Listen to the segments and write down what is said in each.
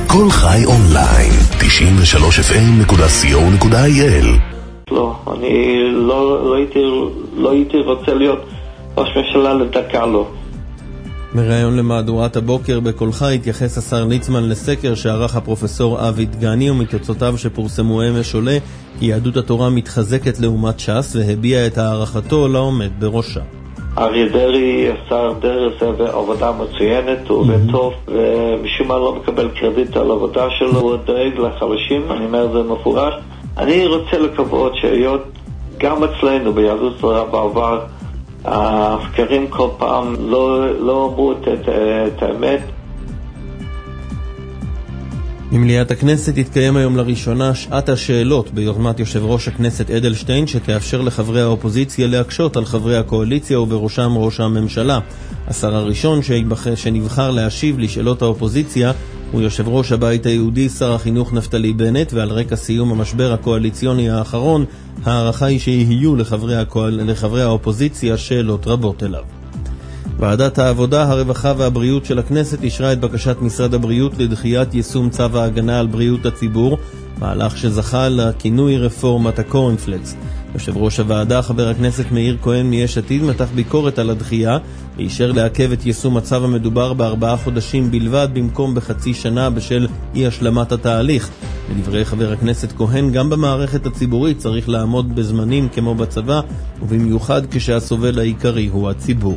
כל חי אונליין, 93fm.co.il. לא, אני לא הייתי רוצה להיות ראש ממשלה לדקה לא. מראיון למהדורת הבוקר בכל חי התייחס השר ליצמן לסקר שערך הפרופסור אבי דגני, ומתוצאותיו שפורסמו אמש עולה כי יהדות התורה מתחזקת לעומת ש"ס, והביע את הערכתו לעומד בראשה. אריה דרעי, השר דרעי, זה עבודה מצוינת, הוא עובד טוב, ומשום מה לא מקבל קרדיט על העבודה שלו, הוא דואג לחלשים, אני אומר זה מפורש. אני רוצה לקוות שהיות גם אצלנו ביהדות התורה בעבר, הסקרים כל פעם לא אמרו את האמת. במליאת הכנסת התקיים היום לראשונה שעת השאלות ביוזמת יושב ראש הכנסת אדלשטיין, שתאפשר לחברי האופוזיציה להקשות על חברי הקואליציה ובראשם ראש הממשלה. השר הראשון שנבחר להשיב לשאלות האופוזיציה הוא יושב ראש הבית היהודי, שר החינוך נפתלי בנט, ועל רקע סיום המשבר הקואליציוני האחרון, הערכה היא שיהיו לחברי האופוזיציה שאלות רבות אליו. ועדת העבודה, הרווחה והבריאות של הכנסת אישרה את בקשת משרד הבריאות לדחיית יישום צו ההגנה על בריאות הציבור, מהלך שזכה לכינוי רפורמת הקורנפלקס. יושב ראש הוועדה, חבר הכנסת מאיר כהן מיש עתיד, מתח ביקורת על הדחייה, ואישר לעכב את יישום הצו המדובר ב4 חודשים בלבד במקום בחצי שנה בשל אי השלמת התהליך. לדברי חבר הכנסת כהן, גם במערכת הציבורית צריך לעמוד בזמנים כמו בצבא, ובמיוחד כשהסובל העיקרי הוא הציבור.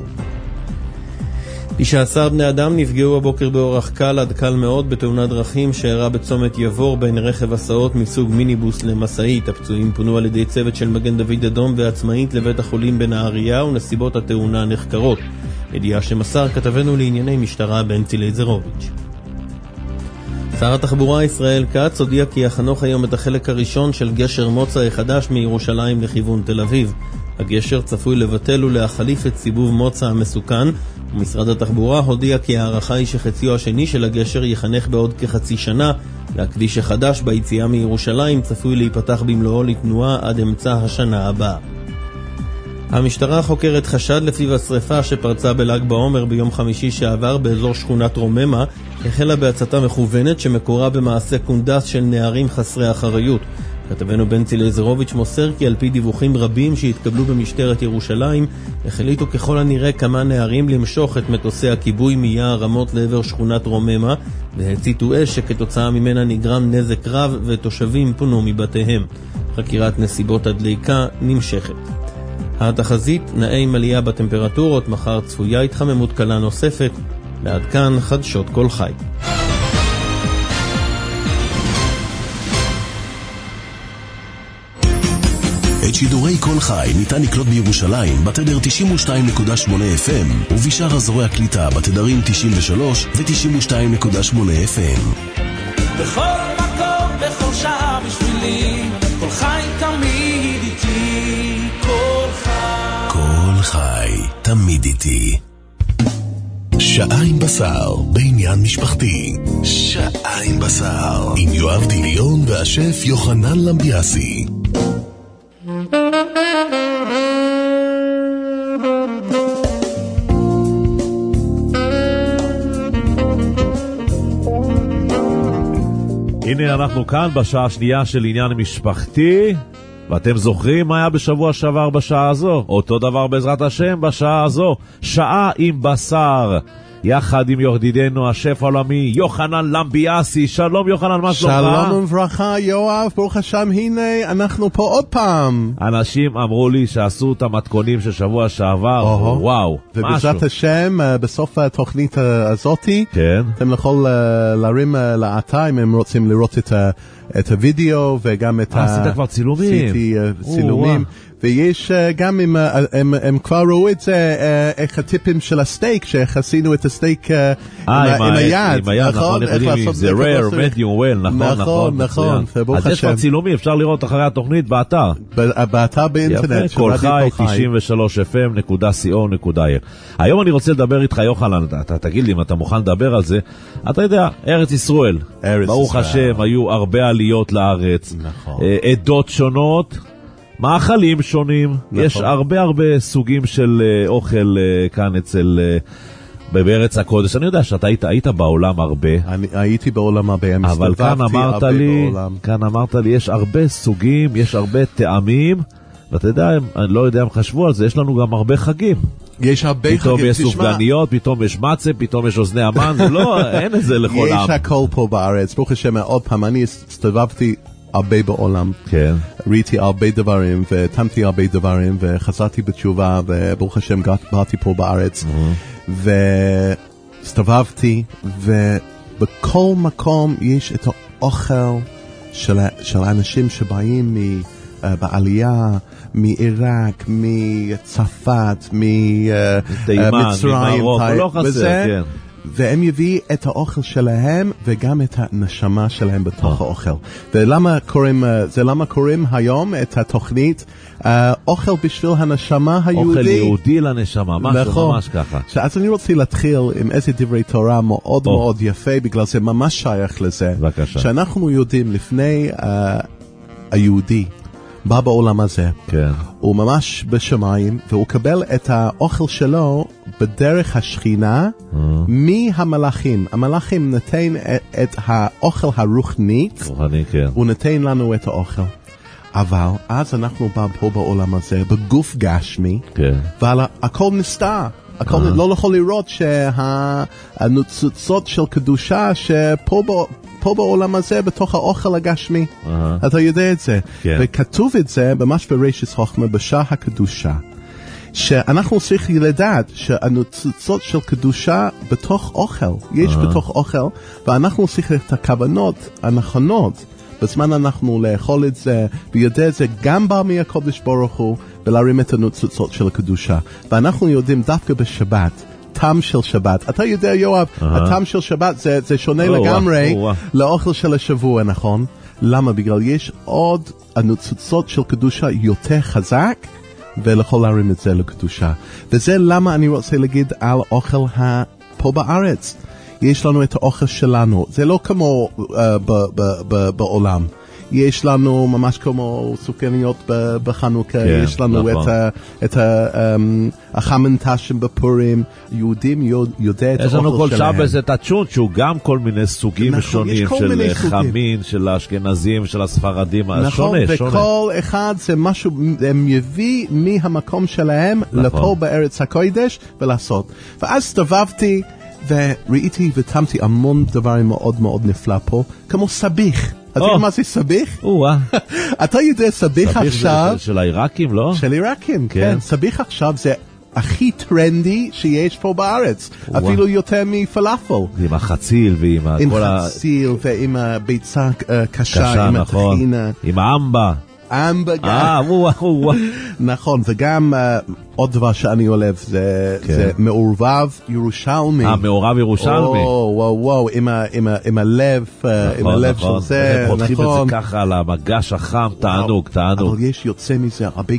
19 בני אדם נפגעו הבוקר באורח קל עד קל מאוד בתאונת דרכים שאירעה בצומת יבור בין רכב הסעות מסוג מיניבוס למשאית. הפצועים פונו על ידי צוות של מגן דוד אדום ועצמאית לבית החולים בנהריה, ונסיבות התאונה נחקרות. ידיעה שמסר כתבנו לענייני משטרה בנצי לייזרוביץ'. שר התחבורה ישראל כץ הודיע כי יחנוך היום את החלק הראשון של גשר מוצא החדש מירושלים לכיוון תל אביב. הגשר צפוי לבטל ולהחליף את סיבוב מוצא המסוכן, ומשרד התחבורה הודיע כי הערכה היא שחציו השני של הגשר יחנך בעוד כחצי שנה, והכביש החדש ביציאה מירושלים צפוי להיפתח במלואו לתנועה עד אמצע השנה הבאה. המשטרה חוקרת חשד לפיו השריפה שפרצה בל"ג בעומר ביום חמישי שעבר באזור שכונת רוממה החלה בהצתה מכוונת שמקורה במעשה קונדס של נערים חסרי אחריות. כתבנו בנצי לייזרוביץ' מוסר כי על פי דיווחים רבים שהתקבלו במשטרת ירושלים, החליטו ככל הנראה כמה נערים למשוך את מטוסי הכיבוי מיער רמות לעבר שכונת רוממה, והציתו אש שכתוצאה ממנה נגרם נזק רב ותושבים פונו מבתיהם. חקירת נסיבות הדליקה נמשכת. התחזית, נאי עלייה בטמפרטורות, מחר צפויה התחממות קלה נוספת. ועד כאן חדשות כל חי. את שידורי כל חי ניתן לקלוט בירושלים בתדר 92.8 FM ובשאר אזורי הקליטה בתדרים 93 ו-92.8 FM. בכל מקום, בכל שעה בשבילי, כל חי תמיד איתי, כל חי. כל חי תמיד איתי. שעה עם בשר בעניין משפחתי. שעה עם בשר עם יואב דיליון והשף יוחנן למביאסי. הנה אנחנו כאן בשעה השנייה של עניין משפחתי, ואתם זוכרים מה היה בשבוע שעבר בשעה הזו? אותו דבר בעזרת השם בשעה הזו, שעה עם בשר, יחד עם ידידנו השף העולמי יוחנן למביאסי. שלום יוחנן, מה שלומך? שלום וברכה יואב, ברוך השם, הנה אנחנו פה עוד פעם. אנשים אמרו לי שעשו את המתכונים של שבוע שעבר, וואו, ובעזרת השם בסוף התוכנית הזאת אתם יכול להרים לאתר אם הם רוצים לראות את הוידאו וגם את עשית כבר צילומים. ויש גם הם כבר ראו את זה, איך הטיפים של הסטייק, שאיך עשינו את הסטייק עם היד, נכון, זה rare, medium well, נכון, אז יש כבר צילומי, אפשר לראות אחרי התוכנית באתר באינטרנט, כל חי 93fm.co.il. היום אני רוצה לדבר איתך יוחנן, אתה תגיד לי אם אתה מוכן לדבר על זה. אתה יודע, ארץ ישראל, ברוך השם, היו הרבה עליות לארץ, עדות שונות, מאכלים שונים, יש הרבה סוגים של אוכל כאן אצל בארץ הקודש, אני יודע שאתה היית בעולם הרבה. הייתי בעולם הרבה, אבל כאן אמרת לי, יש הרבה סוגים, יש הרבה טעמים, ואתה יודע, אני לא יודע אם חשבו על זה, יש לנו גם הרבה חגים. יש הרבה חגים. פתאום יש סופגניות, פתאום יש מצה, פתאום יש אוזני המן, לא, אין את זה לכל עם. יש הכל פה בארץ, ברוך השם, עוד פעם, אני הסתובבתי הרבה בעולם. כן. ראיתי הרבה דברים, וטעמתי הרבה דברים, וחזרתי בתשובה, וברוך השם, באתי פה בארץ. והסתובבתי, ובכל מקום יש את האוכל של האנשים שבאים בעלייה, מעיראק, מצרפת, ממצרים, לא חסר, כן. והם יביא את האוכל שלהם וגם את הנשמה שלהם בתוך האוכל. ולמה קוראים היום את התוכנית אוכל בשביל הנשמה היהודי? אוכל יהודי לנשמה, משהו ממש ככה. אז אני רוצה להתחיל עם איזה דברי תורה מאוד מאוד יפה, בגלל זה ממש שייך לזה. בבקשה. שאנחנו יודעים לפני היהודי בא בעולם הזה, כן. הוא ממש בשמיים, והוא קבל את האוכל שלו בדרך השכינה מהמלאכים. המלאכים נתן את האוכל הרוחנית, כן. הוא נתן לנו את האוכל. אבל אז אנחנו בא פה בעולם הזה בגוף גשמי, כן. והכל נסתר. הכל לא יכול לראות שהנוצצות של קדושה שפה פה בעולם הזה, בתוך האוכל הגשמי. אתה יודע את זה. כן. וכתוב את זה ממש ברשת חוכמה, בשעה הקדושה. שאנחנו צריכים לדעת שהנוצצות של קדושה בתוך אוכל. יש בתוך אוכל, ואנחנו צריכים את הכוונות הנכונות. בזמן אנחנו לאכול את זה, ויודע את זה גם בא מהקודש ברוך הוא, ולהרים את הנוצצות של הקדושה. ואנחנו יודעים דווקא בשבת, טעם של שבת. אתה יודע, יואב, הטעם של שבת זה שונה לגמרי לאוכל של השבוע, נכון? למה? בגלל יש עוד הנוצצות של קדושה יותר חזק, וליכול להרים את זה לקדושה. וזה למה אני רוצה להגיד על אוכל פה בארץ. יש לנו את האוכל שלנו. זה לא כמו בעולם. יש לנו ממש כמו סוכריות בחנוכה, כן, יש לנו נכון. את החמנטשים בפורים, יהודים יודע את האוכל שלהם. יש לנו כל שבס את הצ'ונט, שהוא גם כל מיני סוגים נכון, שונים של חמין, של האשכנזים, של הספרדים, נכון, שונה. וכל אחד זה משהו, הם יביא מהמקום שלהם נכון. לפה בארץ הקודש ולעשות. ואז הסתובבתי וראיתי וטעמתי המון דברים מאוד מאוד נפלא פה, כמו סביח. אתה יודע מה זה סביח? אתה יודע סביח עכשיו... של העיראקים, לא? של העיראקים, כן. סביח עכשיו זה הכי טרנדי שיש פה בארץ. אפילו יותר מפלאפל. עם החציל ועם עם חציל ועם הביצה קשה, עם הטחינה. עם האמבה. נכון, וגם עוד דבר שאני אוהב זה מעורבב ירושלמי. מעורב ירושלמי. וואו, עם הלב של זה, נכון. פותחים את זה ככה על המגש החם, תענוג. אבל יש יוצא מזה הרבה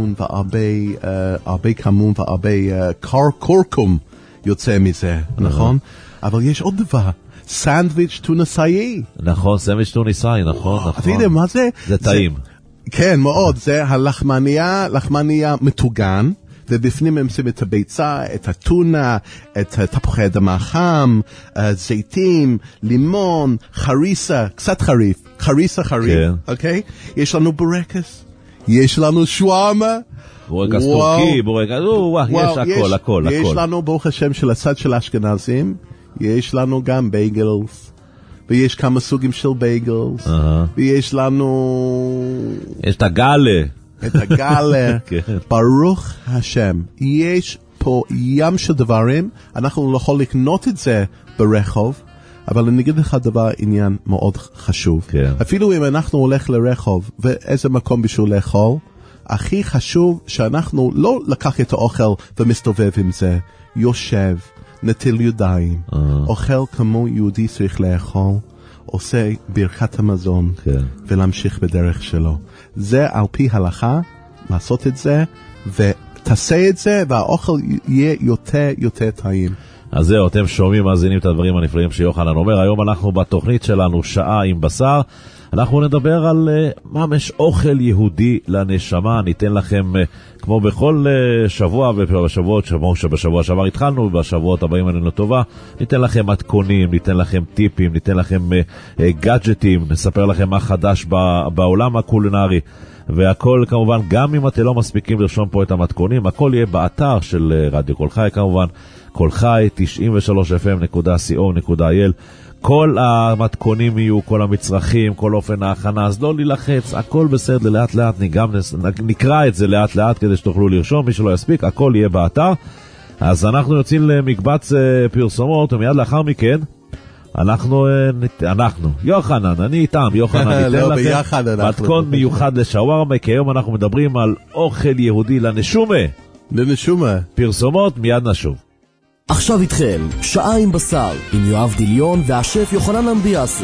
כמון והרבה קורקום יוצא מזה, נכון? אבל יש עוד דבר. סנדוויץ' טוניסאי. נכון, סנדוויץ' טוניסאי, נכון. אתה יודע מה זה? זה טעים. כן, מאוד. זה לחמניה מטוגן, ובפנים הם שמים את הביצה, את הטונה, את תפוחי אדמה חם, זיתים, לימון, חריסה, קצת חריף, חריף, אוקיי? יש לנו בורקס, יש לנו שווארמה, בורקס טורקי, יש הכל. יש לנו, ברוך השם, של הצד של האשכנזים, יש לנו גם בייגלס. ויש כמה סוגים של בייגלס, ויש לנו... יש את הגאלה. ברוך השם, יש פה ים של דברים, אנחנו לא יכולים לקנות את זה ברחוב, אבל אני אגיד לך דבר, עניין מאוד חשוב. אפילו אם אנחנו הולך לרחוב, ואיזה מקום בשביל לאכול, הכי חשוב שאנחנו לא לקח את האוכל ומסתובב עם זה, יושב, נטיל ידיים, אוכל כמו יהודי צריך לאכול, עושה ברכת המזון, ולהמשיך בדרך שלו. זה על פי הלכה, לעשות את זה, ותעשה את זה, והאוכל יהיה יותר טעים. אז זהו, אתם שומעים, מאזינים את הדברים הנפלאים שיוחנן אומר. היום אנחנו בתוכנית שלנו שעה עם בשר. אנחנו נדבר על ממש אוכל יהודי לנשמה. ניתן לכם, כמו בכל שבוע ובשבועות, שבשבוע שעבר התחלנו, ובשבועות הבאים עלינו טובה, ניתן לכם מתכונים, ניתן לכם טיפים, ניתן לכם גאדג'טים, נספר לכם מה חדש בעולם הקולינרי. והכל כמובן, גם אם אתם לא מספיקים לרשום פה את המתכונים, הכל יהיה באתר של רדיו כל חי כמובן, כל חי 93fm.co.il. כל המתכונים יהיו, כל המצרכים, כל אופן ההכנה, אז לא להילחץ, הכל בסדר, לאט לאט, נקרא את זה לאט לאט כדי שתוכלו לרשום, מי שלא יספיק, הכל יהיה באתר. אז אנחנו יוצאים למקבץ פרסומות, ומיד לאחר מכן, אנחנו, יוחנן, אני איתם, יוחנן, ניתן לכם מתכון מיוחד לשווארמה, כי היום אנחנו מדברים על אוכל יהודי לנשומה. פרסומות, מיד נשוב. עכשיו איתכם, שעה עם בשר, עם יואב דיליון והשף יוחנן למביאסי.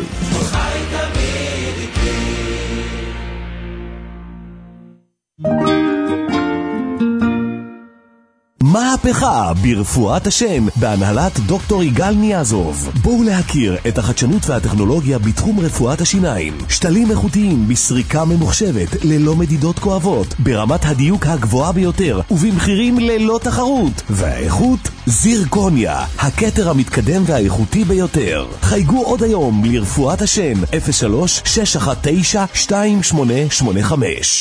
מהפכה ברפואת השם בהנהלת דוקטור יגאל ניאזוב. בואו להכיר את החדשנות והטכנולוגיה בתחום רפואת השיניים. שתלים איכותיים בסריקה ממוחשבת ללא מדידות כואבות, ברמת הדיוק הגבוהה ביותר ובמחירים ללא תחרות. והאיכות זירקוניה, הכתר המתקדם והאיכותי ביותר. חייגו עוד היום לרפואת השם 03-619-2885.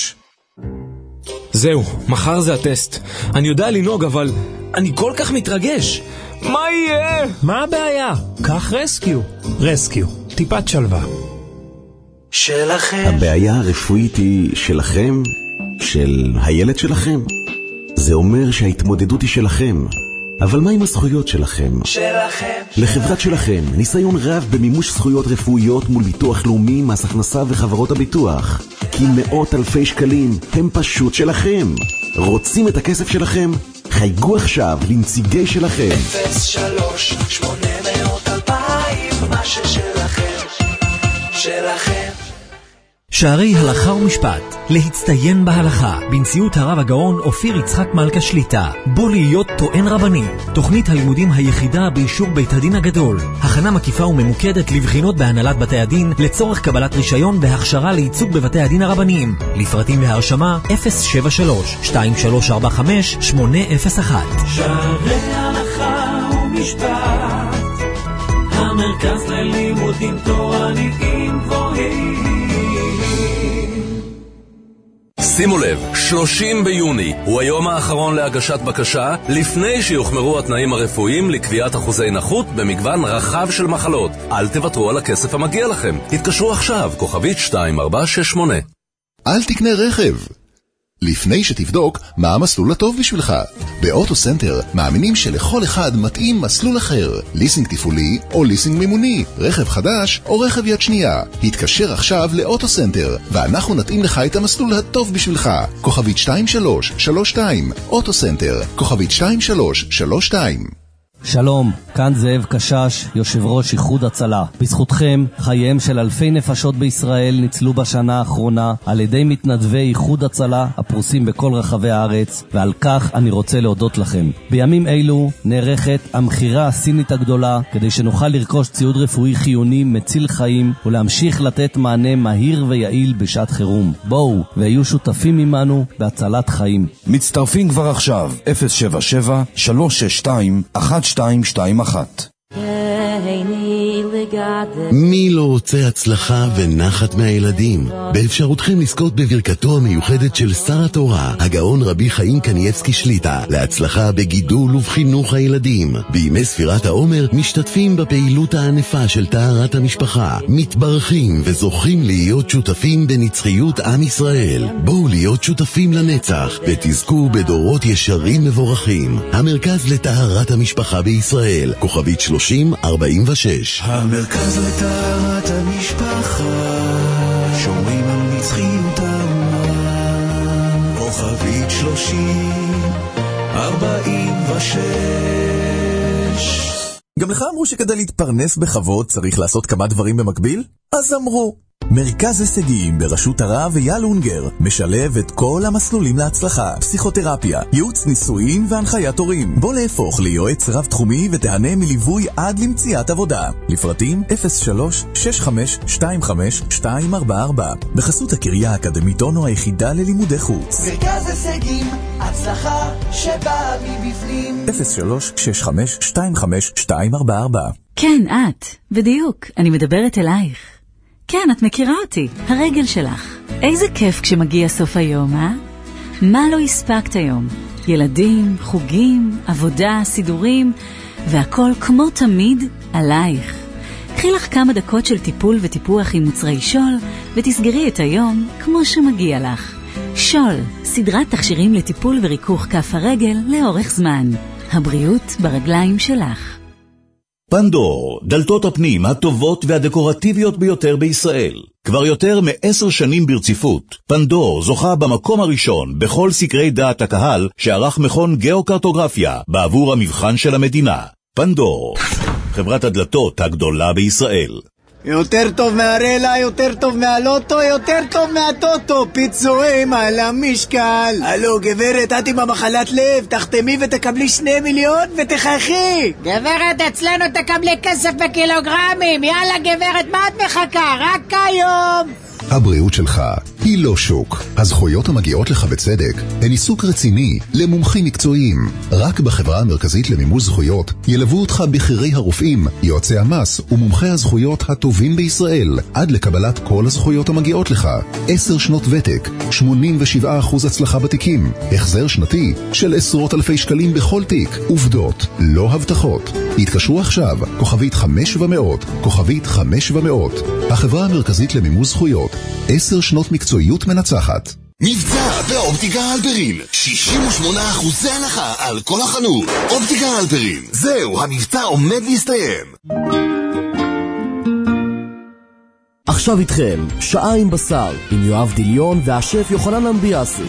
זהו, מחר זה הטסט. אני יודע לנהוג, אבל אני כל כך מתרגש. מה יהיה? מה הבעיה? קח רסקיו. רסקיו, טיפת שלווה. שלכם. הבעיה הרפואית היא שלכם, של הילד שלכם. זה אומר שההתמודדות היא שלכם. אבל מה עם הזכויות שלכם? שלכם. לחברת שלכם, ניסיון רב במימוש זכויות רפואיות מול ביטוח לאומי, מס הכנסה וחברות הביטוח. כי מאות אלפי שקלים הם פשוט שלכם. רוצים את הכסף שלכם? חייגו עכשיו לנציגי שלכם. 03-800-2000, מה ששלכם, שלכם. שערי הלכה ומשפט, להצטיין בהלכה, בנשיאות הרב הגאון אופיר יצחק מלכה שליטה, בו להיות טוען רבני, תוכנית הלימודים היחידה באישור בית הדין הגדול, הכנה מקיפה וממוקדת לבחינות בהנהלת בתי הדין, לצורך קבלת רישיון והכשרה לייצוג בבתי הדין הרבניים, לפרטים והרשמה 073-2345-801. שערי הלכה ומשפט, המרכז ללימודים תורניים גבוהים. שימו לב, 30 ביוני הוא היום האחרון להגשת בקשה לפני שיוחמרו התנאים הרפואיים לקביעת אחוזי נכות במגוון רחב של מחלות. אל תוותרו על הכסף המגיע לכם. התקשרו עכשיו, כוכבית 2468. אל תקנה רכב לפני שתבדוק מה המסלול הטוב בשבילך. באוטו סנטר מאמינים שלכל אחד מתאים מסלול אחר, ליסינג טיפולי או ליסינג מימוני, רכב חדש או רכב יד שנייה. התקשר עכשיו לאוטו סנטר ואנחנו נתאים לך את המסלול הטוב בשבילך. כוכבית 2332, אוטו סנטר, כוכבית 2332. שלום, כאן זאב קשש, יושב ראש איחוד הצלה. בזכותכם, חייהם של אלפי נפשות בישראל ניצלו בשנה האחרונה על ידי מתנדבי איחוד הצלה הפרוסים בכל רחבי הארץ, ועל כך אני רוצה להודות לכם. בימים אלו נערכת המחירה הסינית הגדולה, כדי שנוכל לרכוש ציוד רפואי חיוני מציל חיים ולהמשיך לתת מענה מהיר ויעיל בשעת חירום. בואו והיו שותפים עמנו בהצלת חיים. מצטרפים כבר עכשיו, 077-362-1221. מי לא רוצה הצלחה ונחת מהילדים? באפשרותכם לזכות בברכתו המיוחדת של שר התורה, הגאון רבי חיים קניאבסקי שליטה, להצלחה בגידול ובחינוך הילדים. בימי ספירת העומר משתתפים בפעילות הענפה של טהרת המשפחה, מתברכים וזוכים להיות שותפים בנצחיות עם ישראל. בואו להיות שותפים לנצח ותזכו בדורות ישרים מבורכים. המרכז לטהרת המשפחה בישראל, כוכבית 3046. המרכז לטהרת המשפחה, שומרים על נצחיות האומה, כוכבית 3046. גם לך אמרו שכדי להתפרנס בכבוד צריך לעשות כמה דברים במקביל? אז אמרו. מרכז הישגים בראשות הרב אייל אונגר משלב את כל המסלולים להצלחה, פסיכותרפיה, ייעוץ נישואין והנחיית הורים. בוא להפוך ליועץ רב תחומי ותהנה מליווי עד למציאת עבודה. לפרטים 03-6525-244 בחסות הקריה האקדמית אונו, היחידה ללימודי חוץ. מרכז הישגים, הצלחה שבאה מבפנים. 03-6525-244. כן, את. בדיוק. אני מדברת אלייך. כן, את מכירה אותי. הרגל שלך. איזה כיף כשמגיע סוף היום, אה? מה לא הספקת היום? ילדים, חוגים, עבודה, סידורים, והכל כמו תמיד עלייך. קחי לך כמה דקות של טיפול וטיפוח עם מוצרי שול, ותסגרי את היום כמו שמגיע לך. שול, סדרת תכשירים לטיפול וריכוך כף הרגל לאורך זמן. הבריאות ברגליים שלך. פנדור, דלתות הפנים הטובות והדקורטיביות ביותר בישראל. כבר יותר מ10 שנים ברציפות, פנדור זוכה במקום הראשון בכל סקרי דעת הקהל שערך מכון גיאוקרטוגרפיה בעבור המבחן של המדינה. פנדור, חברת הדלתות הגדולה בישראל. יותר טוב מהרלה, יותר טוב מהלוטו, יותר טוב מהטוטו. פיצויים על המשקל. הלו גברת, את עם המחלת לב, תחתמי ותקבלי 2 מיליון ותחייכי. גברת, אצלנו תקבלי כסף בקילוגרמים. יאללה גברת, מה את מחכה? רק היום. הבריאות שלך היא לא שוק. הזכויות המגיעות לך בצדק הן עיסוק רציני למומחים מקצועיים. רק בחברה המרכזית למימוש זכויות ילוו אותך בכירי הרופאים, יועצי המס ומומחי הזכויות הטובים בישראל עד לקבלת כל הזכויות המגיעות לך. 10 שנות ותק, 87% הצלחה בתיקים, החזר שנתי של עשרות אלפי שקלים בכל תיק. עובדות, לא הבטחות. התקשרו עכשיו, כוכבית 500, כוכבית 500. החברה המרכזית למימוש זכויות, 10 שנות מקצועיות מנצחת. מבצע באופטיקה הלפרין, 68% הנחה על כל החנות. אופטיקה הלפרין, זהו, המבצע עומד להסתיים. עכשיו איתכם, שעה עם בשר, עם יואב דיליון והשף יוחנן למביאסי.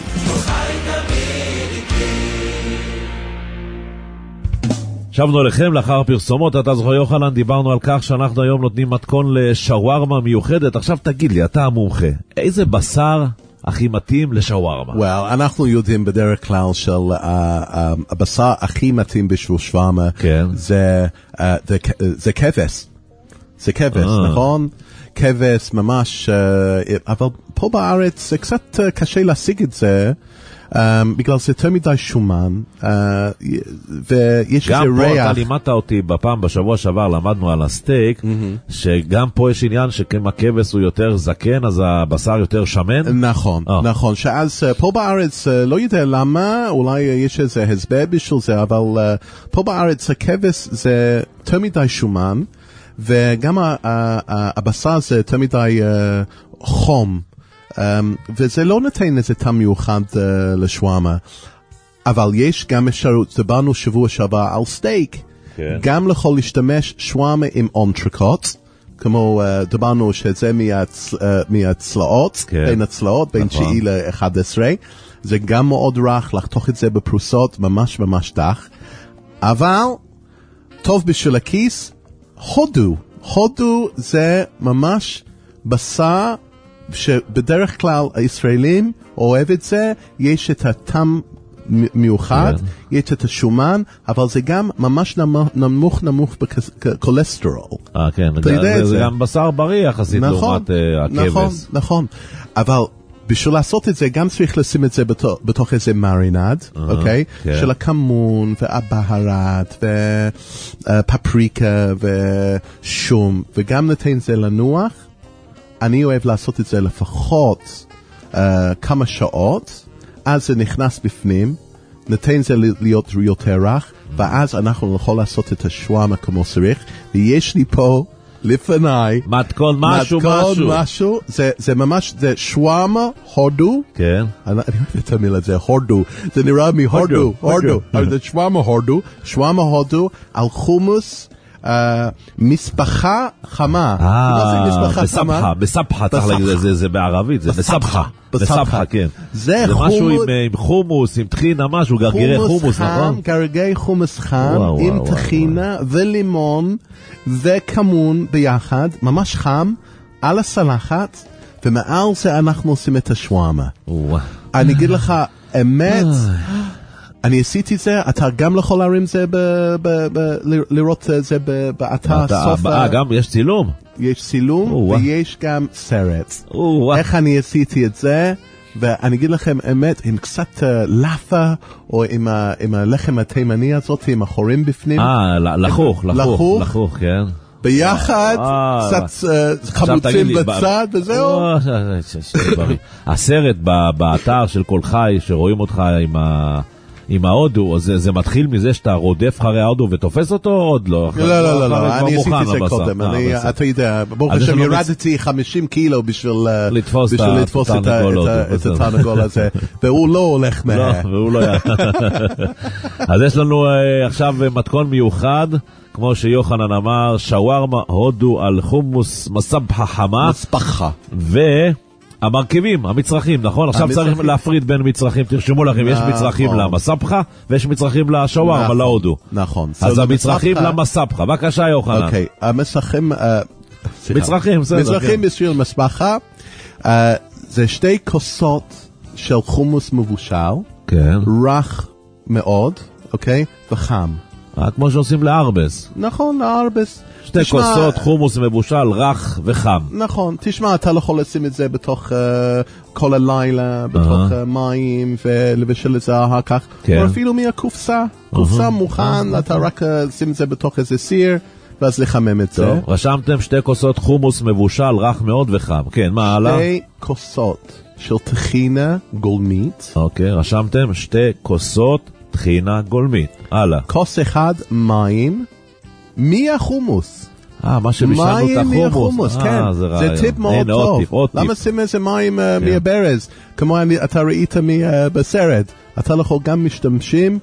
שבנו אליכם לאחר פרסומות. אתה זוכר יוחנן, דיברנו על כך שאנחנו היום נותנים מתכון לשווארמה מיוחדת. עכשיו תגיד לי, אתה המומחה, איזה בשר הכי מתאים לשווארמה? Well, אנחנו יודעים בדרך כלל של הבשר הכי מתאים בשביל שווארמה, כן. זה כבש. זה כבש, נכון? כבש ממש, אבל פה בארץ זה קצת קשה להשיג את זה, בגלל זה יותר מדי שומן, ויש איזה ריח. גם פה אתה לימדת אותי בפעם, בשבוע שעבר למדנו על הסטייק, שגם פה יש עניין שכם הכבש הוא יותר זקן, אז הבשר יותר שמן. נכון, נכון, שאז פה בארץ לא יודע למה, אולי יש איזה הסבר בשביל זה, אבל פה בארץ הכבש זה יותר מדי שומן, וגם הבשר זה יותר מדי חום, וזה לא נותן איזה טעם מיוחד לשווארמה. אבל יש גם אפשרות, דיברנו שבוע שעבר על סטייק, גם יכול להשתמש שווארמה עם אנטריקוט, כמו דיברנו שזה מהצלעות, בין הצלעות, בין 9 ל-11, זה גם מאוד רך לחתוך את זה בפרוסות, ממש ממש דח, אבל טוב בשביל הכיס. הודו זה ממש בשר שבדרך כלל הישראלים אוהב את זה, יש את הטעם מיוחד, יש את השומן, אבל זה גם ממש נמוך בקולסטרול. כן, זה גם בשר בריא יחסית לעומת הכבש. נכון, אבל בשביל לעשות את זה גם צריך לשים את זה בתוך איזה מרינד, אוקיי? של הכמון והבהרת ופפריקה ושום, וגם נתן זה לנוח. אני אוהב לעשות את זה לפחות כמה שעות, אז זה נכנס בפנים, נתן זה להיות יותר רך, ואז אנחנו יכול לעשות את השווארמה כמו צריך, ויש לי פה לפניי מתכון משהו. זה ממש, זה שווארמה הודו. כן. אני אוהב את המילה, זה הודו. זה נראה מהודו. אבל זה שווארמה הודו על חומוס, מספחה חמה. בסבחה, צריך להגיד, זה בערבית, זה בסבחה, כן. זה משהו עם חומוס, עם טחינה, משהו, גרגירי חומוס, נכון? גרגירי חומוס חם, עם טחינה ולימון וכמון ביחד, ממש חם, על הסלחת, ומעל זה אנחנו עושים את השווארמה. אני אגיד לך, אמת, אני עשיתי זה, אתה גם יכול להרים זה, לראות זה באתר סוף. גם יש צילום? יש צילום, ויש גם סרט. איך אני עשיתי את זה, ואני אגיד לכם אמת, עם קצת לאפה, או עם הלחם התימני הזאת, עם החורים בפנים. לחוך, כן. ביחד, קצת חמוצים בצד, וזהו. הסרט באתר של כל חי, שרואים אותך עם ההודו, אז זה מתחיל מזה שאתה רודף אחרי ההודו ותופס אותו, או עוד לא? לא, אני עשיתי זה קודם, אתה יודע, ברוך השם ירדתי 50 קילו בשביל לתפוס את התרנגול הזה, והוא לא הולך מהר. והוא לא אז יש לנו עכשיו מתכון מיוחד, כמו שיוחנן אמר, שווארמה הודו על חומוס מסבחה חמה. מסבחה. המרכיבים, המצרכים, נכון? עכשיו צריך להפריד בין מצרכים, תרשמו לכם, יש מצרכים למסבחה, ויש מצרכים לשווארמה, להודו. נכון. אז המצרכים למסבחה, בבקשה יוחנן. אוקיי, המצרכים... מצרכים בשביל מסבחה, זה 2 כוסות של חומוס מבושל, רך מאוד, אוקיי? וחם. כמו שעושים לארבס. נכון, לארבס. 2 כוסות חומוס מבושל, רך וחם. נכון, תשמע, אתה לא יכול לשים את זה בתוך כל הלילה, בתוך מים, ולבשל את זה אחר כך. או אפילו מהקופסה, קופסה מוכן, אתה רק שים את זה בתוך איזה סיר, ואז לחמם את זה. רשמתם 2 כוסות חומוס מבושל, רך מאוד וחם. כן, מה הלאה? 2 כוסות של טחינה גולמית. אוקיי, רשמתם 2 כוסות טחינה גולמית. הלאה. כוס אחד מים מהחומוס. מה שבישלנו את החומוס. כן. זה טיפ מאוד טוב. למה שים איזה מים מהברז? כמו אתה ראית בסרט. אתה יכול גם משתמשים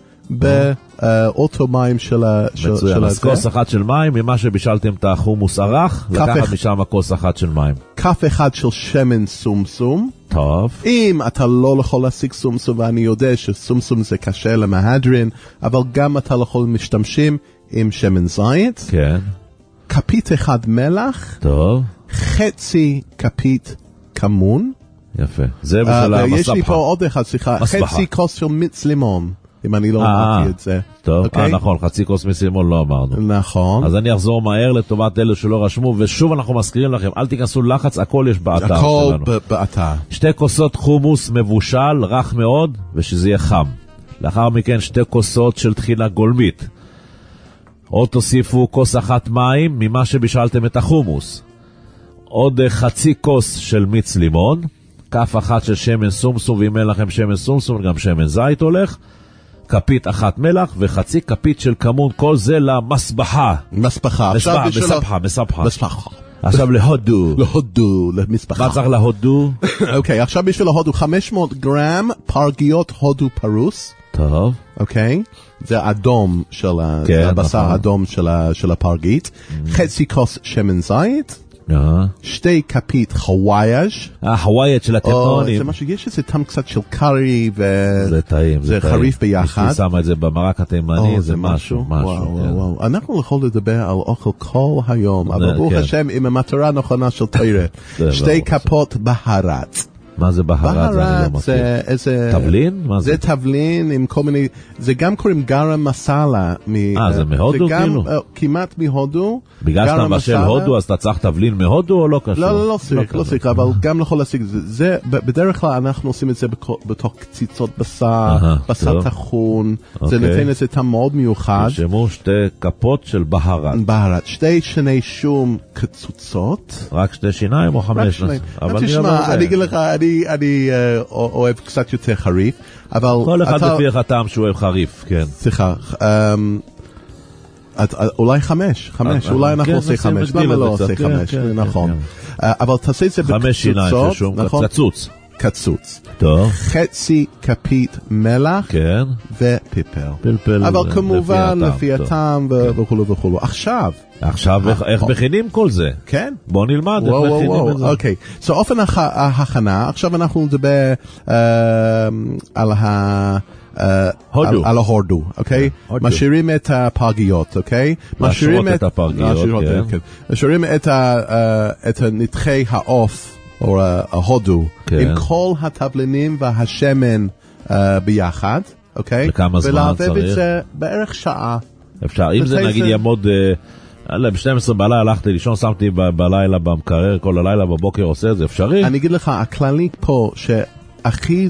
באוטו מים של מצוין, אז כוס אחת של מים, ממה שבישלתם את החומוס ערך, לקחת משם כוס אחת של מים. כף אחד של שמן סומסום. טוב. אם אתה לא יכול להשיג סומסום, ואני יודע שסומסום זה קשה למהדרין, אבל גם אתה לא יכול משתמשים עם שמן זית. כן. כפית אחד מלח. טוב. חצי כפית כמון. יפה. זה בשביל המסבחה. יש לי פה עוד אחד, סליחה. חצי כוס של מיץ לימון. אם אני לא אמרתי את זה. טוב, נכון, חצי כוס מיץ לימון לא אמרנו. נכון. אז אני אחזור מהר לטובת אלו שלא רשמו, ושוב אנחנו מזכירים לכם, אל תיכנסו לחץ, הכל יש באתר שלנו. הכל באתר. 2 כוסות חומוס מבושל, רך מאוד, ושזה יהיה חם. לאחר מכן 2 כוסות של טחינה גולמית. עוד תוסיפו כוס אחת מים ממה שבישלתם את החומוס. עוד חצי כוס של מיץ לימון, כף אחת של שמן סומסום, ואם אין לכם שמן סומסום, גם שמן זית הולך. כפית אחת מלח וחצי כפית של כמון, כל זה למסבחה. מסבחה. מסבחה. עכשיו להודו. למסבחה. מה צריך להודו? אוקיי, עכשיו בשביל להודו 500 גרם פרגיות הודו פרוס. טוב. אוקיי? זה אדום של הבשר אדום של הפרגית. חצי כוס שמן זית. 2 כפית חווייג'. חווייג' של הטמונים. זה משהו, יש איזה טעם קצת של קרי, זה טעים. זה חריף ביחד. היא שמה את זה במרק התימני, זה משהו. אנחנו יכולים לדבר על אוכל כל היום, אבל ברוך השם עם המטרה נכונה של תורה. 2 כפות בהרת. מה זה בהרת? זה איזה... תבלין? זה תבלין עם כל מיני... זה גם קוראים גרם מסאלה. זה מהודו כאילו? כמעט מהודו. בגלל שאתה מבשל הודו, אז אתה צריך תבלין מהודו או לא קשור? לא צריך, אבל גם יכול להשיג. בדרך כלל אנחנו עושים את זה בתוך קציצות בשר, בשר טחון. זה נותן איזה טעם מאוד מיוחד. תרשמו 2 כפות של בהרת. בהרת. 2 שני שום קצוצות. רק 2 שיניים או 5? תשמע, אני אגיד לך, אני אוהב קצת יותר חריף, אבל... כל אחד לפי איך הטעם שהוא אוהב חריף, כן. סליחה, אולי 5, אולי אנחנו עושה 5, למה לא עושה 5, נכון. אבל תעשה את זה בקצוצות, 5 שיניים ששום, קצוץ. טוב. חצי כפית מלח ופלפל. אבל כמובן לפי הטעם וכו'. עכשיו איך מכינים כל זה? כן. בוא נלמד איך מכינים את זה. אוקיי. So אופן ההכנה, עכשיו אנחנו נדבר על ההודו, אוקיי? משאירים את הפרגיות, אוקיי? משאירים את הפרגיות, כן. משאירים את נתחי העוף או ההודו, עם כל התבלינים והשמן ביחד, אוקיי? לכמה זמן צריך? ולעבב את זה בערך שעה. אפשר, אם זה נגיד יעמוד, ב-12 בלילה הלכתי לישון, שמתי בלילה במקרר, כל הלילה בבוקר עושה את זה, אפשרי? אני אגיד לך, הכללי פה, שהכי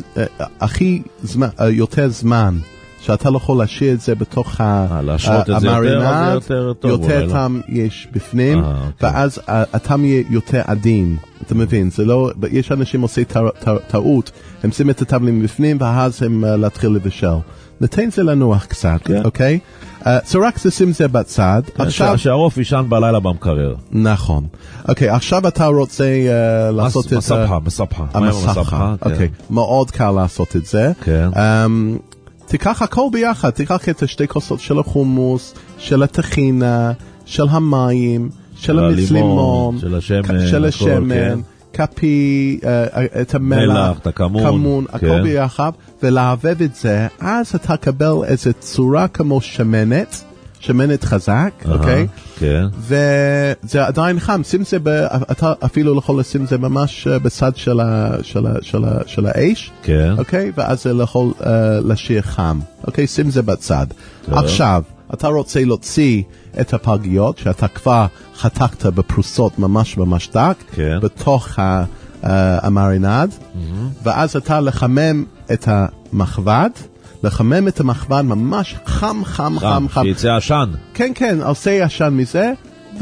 יותר זמן, שאתה לא יכול להשאיר את זה בתוך המרינד, יותר טעם יש בפנים, ואז הטעם יהיה יותר עדין. אתה מבין, זה לא, יש אנשים עושים טעות, הם שימים את הטבלים בפנים, ואז הם להתחיל לבשל. ניתן זה לנוח קצת, אוקיי? רק שים זה בצד. שהרוף ישן בלילה במקרר. נכון. אוקיי, עכשיו אתה רוצה לעשות את זה. מספחה. המספחה, אוקיי. מאוד קל לעשות את זה. כן. תיקח הכל ביחד, תיקח את 2 כוסות של החומוס, של הטחינה, של המים, של המיץ לימון, של השמן, כפי, את המלח, את הכמון, הכל ביחד, ולעבב את זה, אז אתה קבל איזו צורה כמו שמנת חזק, אוקיי? כן. וזה עדיין חם, שים זה, אתה אפילו יכול לשים זה ממש בצד של האש, כן. אוקיי? ואז זה יכול להשאיר חם, אוקיי? שים זה בצד. עכשיו, אתה רוצה להוציא את הפרגיות, שאתה כבר חתכת בפרוסות ממש ממש דק, כן. בתוך המרינד, ואז אתה לחמם את המחבד, לחמם את המחבד ממש חם. שיצא עשן. כן, עושה עשן מזה,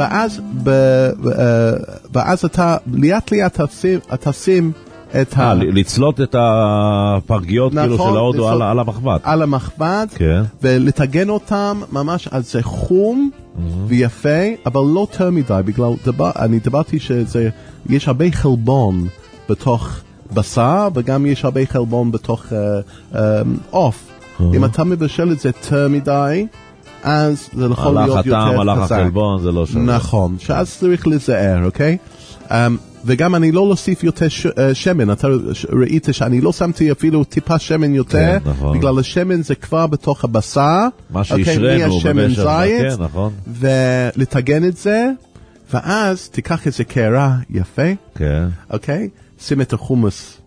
ואז אתה ליאת תשים את לצלות את הפרגיות כאילו של ההודו על המחבד. על המחבד, כן. ולטגן אותם ממש על זה חום ויפה, אבל לא יותר מדי, בגלל אני דיברתי שיש הרבה חלבון בתוך בשר, וגם יש הרבה חלבון בתוך עוף. אם אתה מבשל את זה יותר מדי, אז זה יכול להיות יותר חזק. הלך החלבון, זה לא שווה. נכון, שאז צריך לזהר, אוקיי? וגם אני לא להוסיף יותר שמן, אתה ראית שאני לא שמתי אפילו טיפה שמן יותר, בגלל השמן זה כבר בתוך הבשר, מה שישרנו במשך, כן, נכון. ולטגן את זה, ואז תיקח איזה קערה יפה, אוקיי? שים את החומוס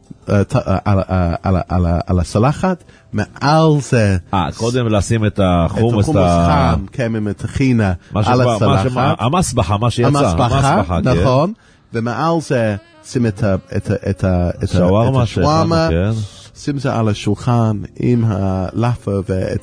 על הסלחת, מעל זה... קודם לשים את החומוס חם, כן, עם הטחינה על הסלחת. המסבחה, מה שיצא. המסבחה, נכון. ומעל זה שים את השווארמה, שים זה על השולחן עם הלאפה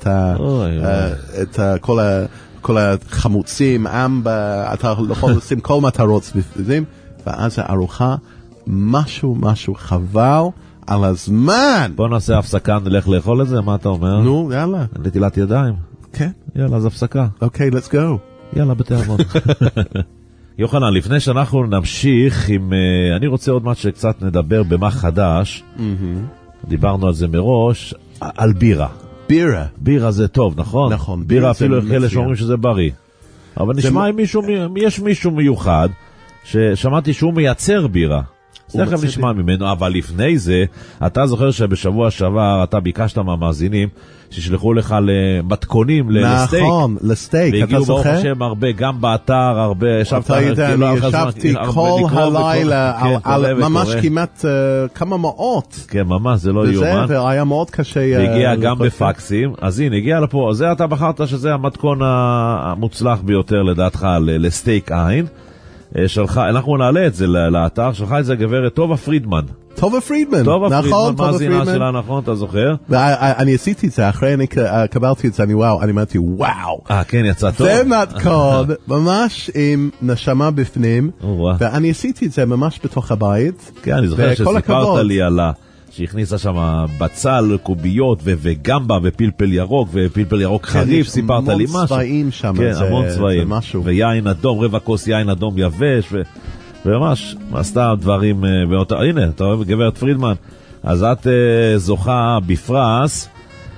ואת כל החמוצים, אמבה, אתה יכול לשים כל מטרות בפנים, ואז הארוחה משהו חבל על הזמן. בוא נעשה הפסקה, נלך לאכול את זה, מה אתה אומר? נו, יאללה. נטילת ידיים. כן. יאללה, אז הפסקה. אוקיי, let's go. יאללה, בתי אבות. יוחנן, לפני שאנחנו נמשיך עם... אני רוצה עוד מעט שקצת נדבר במה חדש. דיברנו על זה מראש, על בירה. בירה זה טוב, נכון? נכון. בירה אפילו כאלה שאומרים שזה בריא. אבל נשמע אם יש מישהו מיוחד ששמעתי שהוא מייצר בירה. תכף נשמע ממנו, אבל לפני זה, אתה זוכר שבשבוע שעבר אתה ביקשת מהמאזינים שישלחו לך למתכונים לסטייק. נכון, לסטייק, אתה זוכר? והגיעו ברוך השם הרבה, גם באתר, הרבה, אתה יודע, אני ישבתי כל הלילה, ממש כמעט כמה מאות. כן, ממש, זה לא יומן. והיה מאוד קשה. והגיע גם בפקסים, אז הנה, הגיע לפה, זה אתה בחרת שזה המתכון המוצלח ביותר לדעתך לסטייק עין. אנחנו נעלה את זה לאתר, שלחה את זה גברת טובה פרידמן. טובה פרידמן, נכון, מאזינה שלה, נכון, אתה זוכר? אני עשיתי את זה, אחרי אני קבלתי את זה, אני אמרתי וואו. כן, יצא טוב. זה מתכון, ממש עם נשמה בפנים, ואני עשיתי את זה ממש בתוך הבית. כן, אני זוכר שסיפרת לי על שהכניסה שם בצל, קוביות וגמבה ופלפל ירוק, ופלפל ירוק חריף, סיפרת לי משהו. המון צבעים שם, כן, המון צבעים. ויין אדום, רבע כוס יין אדום יבש, וממש עשתה דברים באותה... הנה, אתה רואה, גברת פרידמן, אז את זוכה בפרס,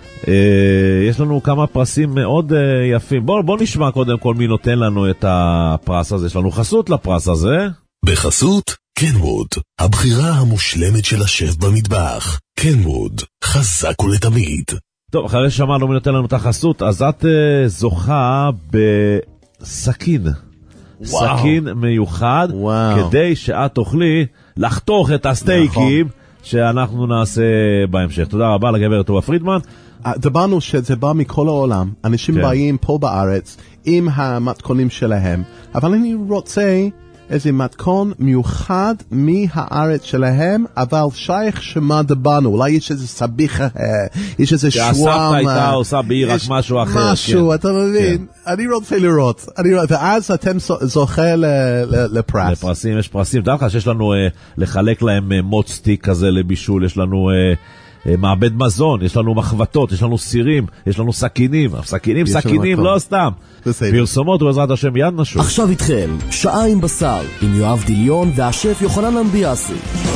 יש לנו כמה פרסים מאוד יפים. בוא נשמע קודם כל מי נותן לנו את הפרס הזה, יש לנו חסות לפרס הזה. בחסות קנווד, הבחירה המושלמת של השף במטבח. קנווד, חזק ולתמיד. טוב, אחרי שמענו מי נותן לנו את החסות, אז את זוכה בסכין. סכין מיוחד, כדי שאת תוכלי לחתוך את הסטייקים שאנחנו נעשה בהמשך. תודה רבה לגברת טובה פרידמן. דברנו שזה בא מכל העולם, אנשים באים פה בארץ עם המתכונים שלהם, אבל אני רוצה איזה מתכון מיוחד מהארץ שלהם, אבל שייך שמה דברנו, אולי יש איזה סביחה, יש איזה שוואם, שהסבתא הייתה עושה בעיר רק משהו אחר. משהו, אתה מבין? אני רוצה לראות, ואז אתם זוכה לפרס. לפרסים, יש פרסים, דרך שיש לנו לחלק להם מוטסטיק כזה לבישול, יש לנו מעבד מזון, יש לנו מחבטות, יש לנו סירים, יש לנו סכינים, סכינים, לא סתם. פרסומות ובעזרת השם יד נשוב. עכשיו איתכם, שעה עם בשר, עם יואב דיליון והשף יוחנן למביאסי.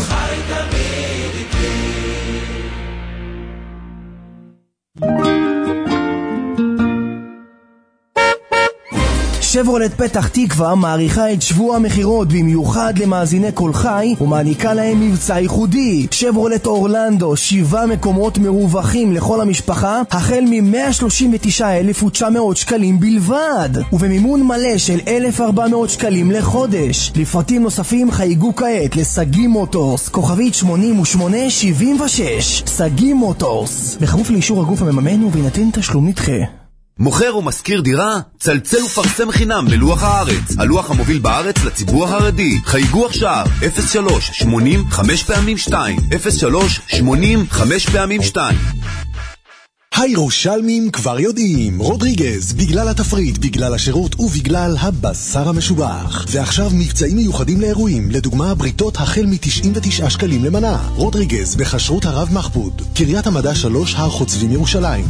שברולט פתח תקווה מעריכה את שבוע המחירות במיוחד למאזיני כל חי ומעניקה להם מבצע ייחודי. שברולט אורלנדו 7 מקומות מרווחים לכל המשפחה החל מ-139,900 שקלים בלבד ובמימון מלא של 1,400 שקלים לחודש. לפרטים נוספים חייגו כעת לסגי מוטורס כוכבית 8876. סגי מוטורס בכפוף לאישור הגוף המממן ובהינתן תשלום נדחה. מוכר ומשכיר דירה? צלצל ופרסם חינם בלוח הארץ, הלוח המוביל בארץ לציבור החרדי. חייגו עכשיו 03-80-5x2 03-80-5x2. הירושלמים כבר יודעים, רודריגז, בגלל התפריט, בגלל השירות ובגלל הבשר המשובח. ועכשיו מבצעים מיוחדים לאירועים, לדוגמה בריתות החל מ-99 שקלים למנה. רודריגז בחשרות הרב מחבוד, קריית המדע 3 הר חוצבים ירושלים,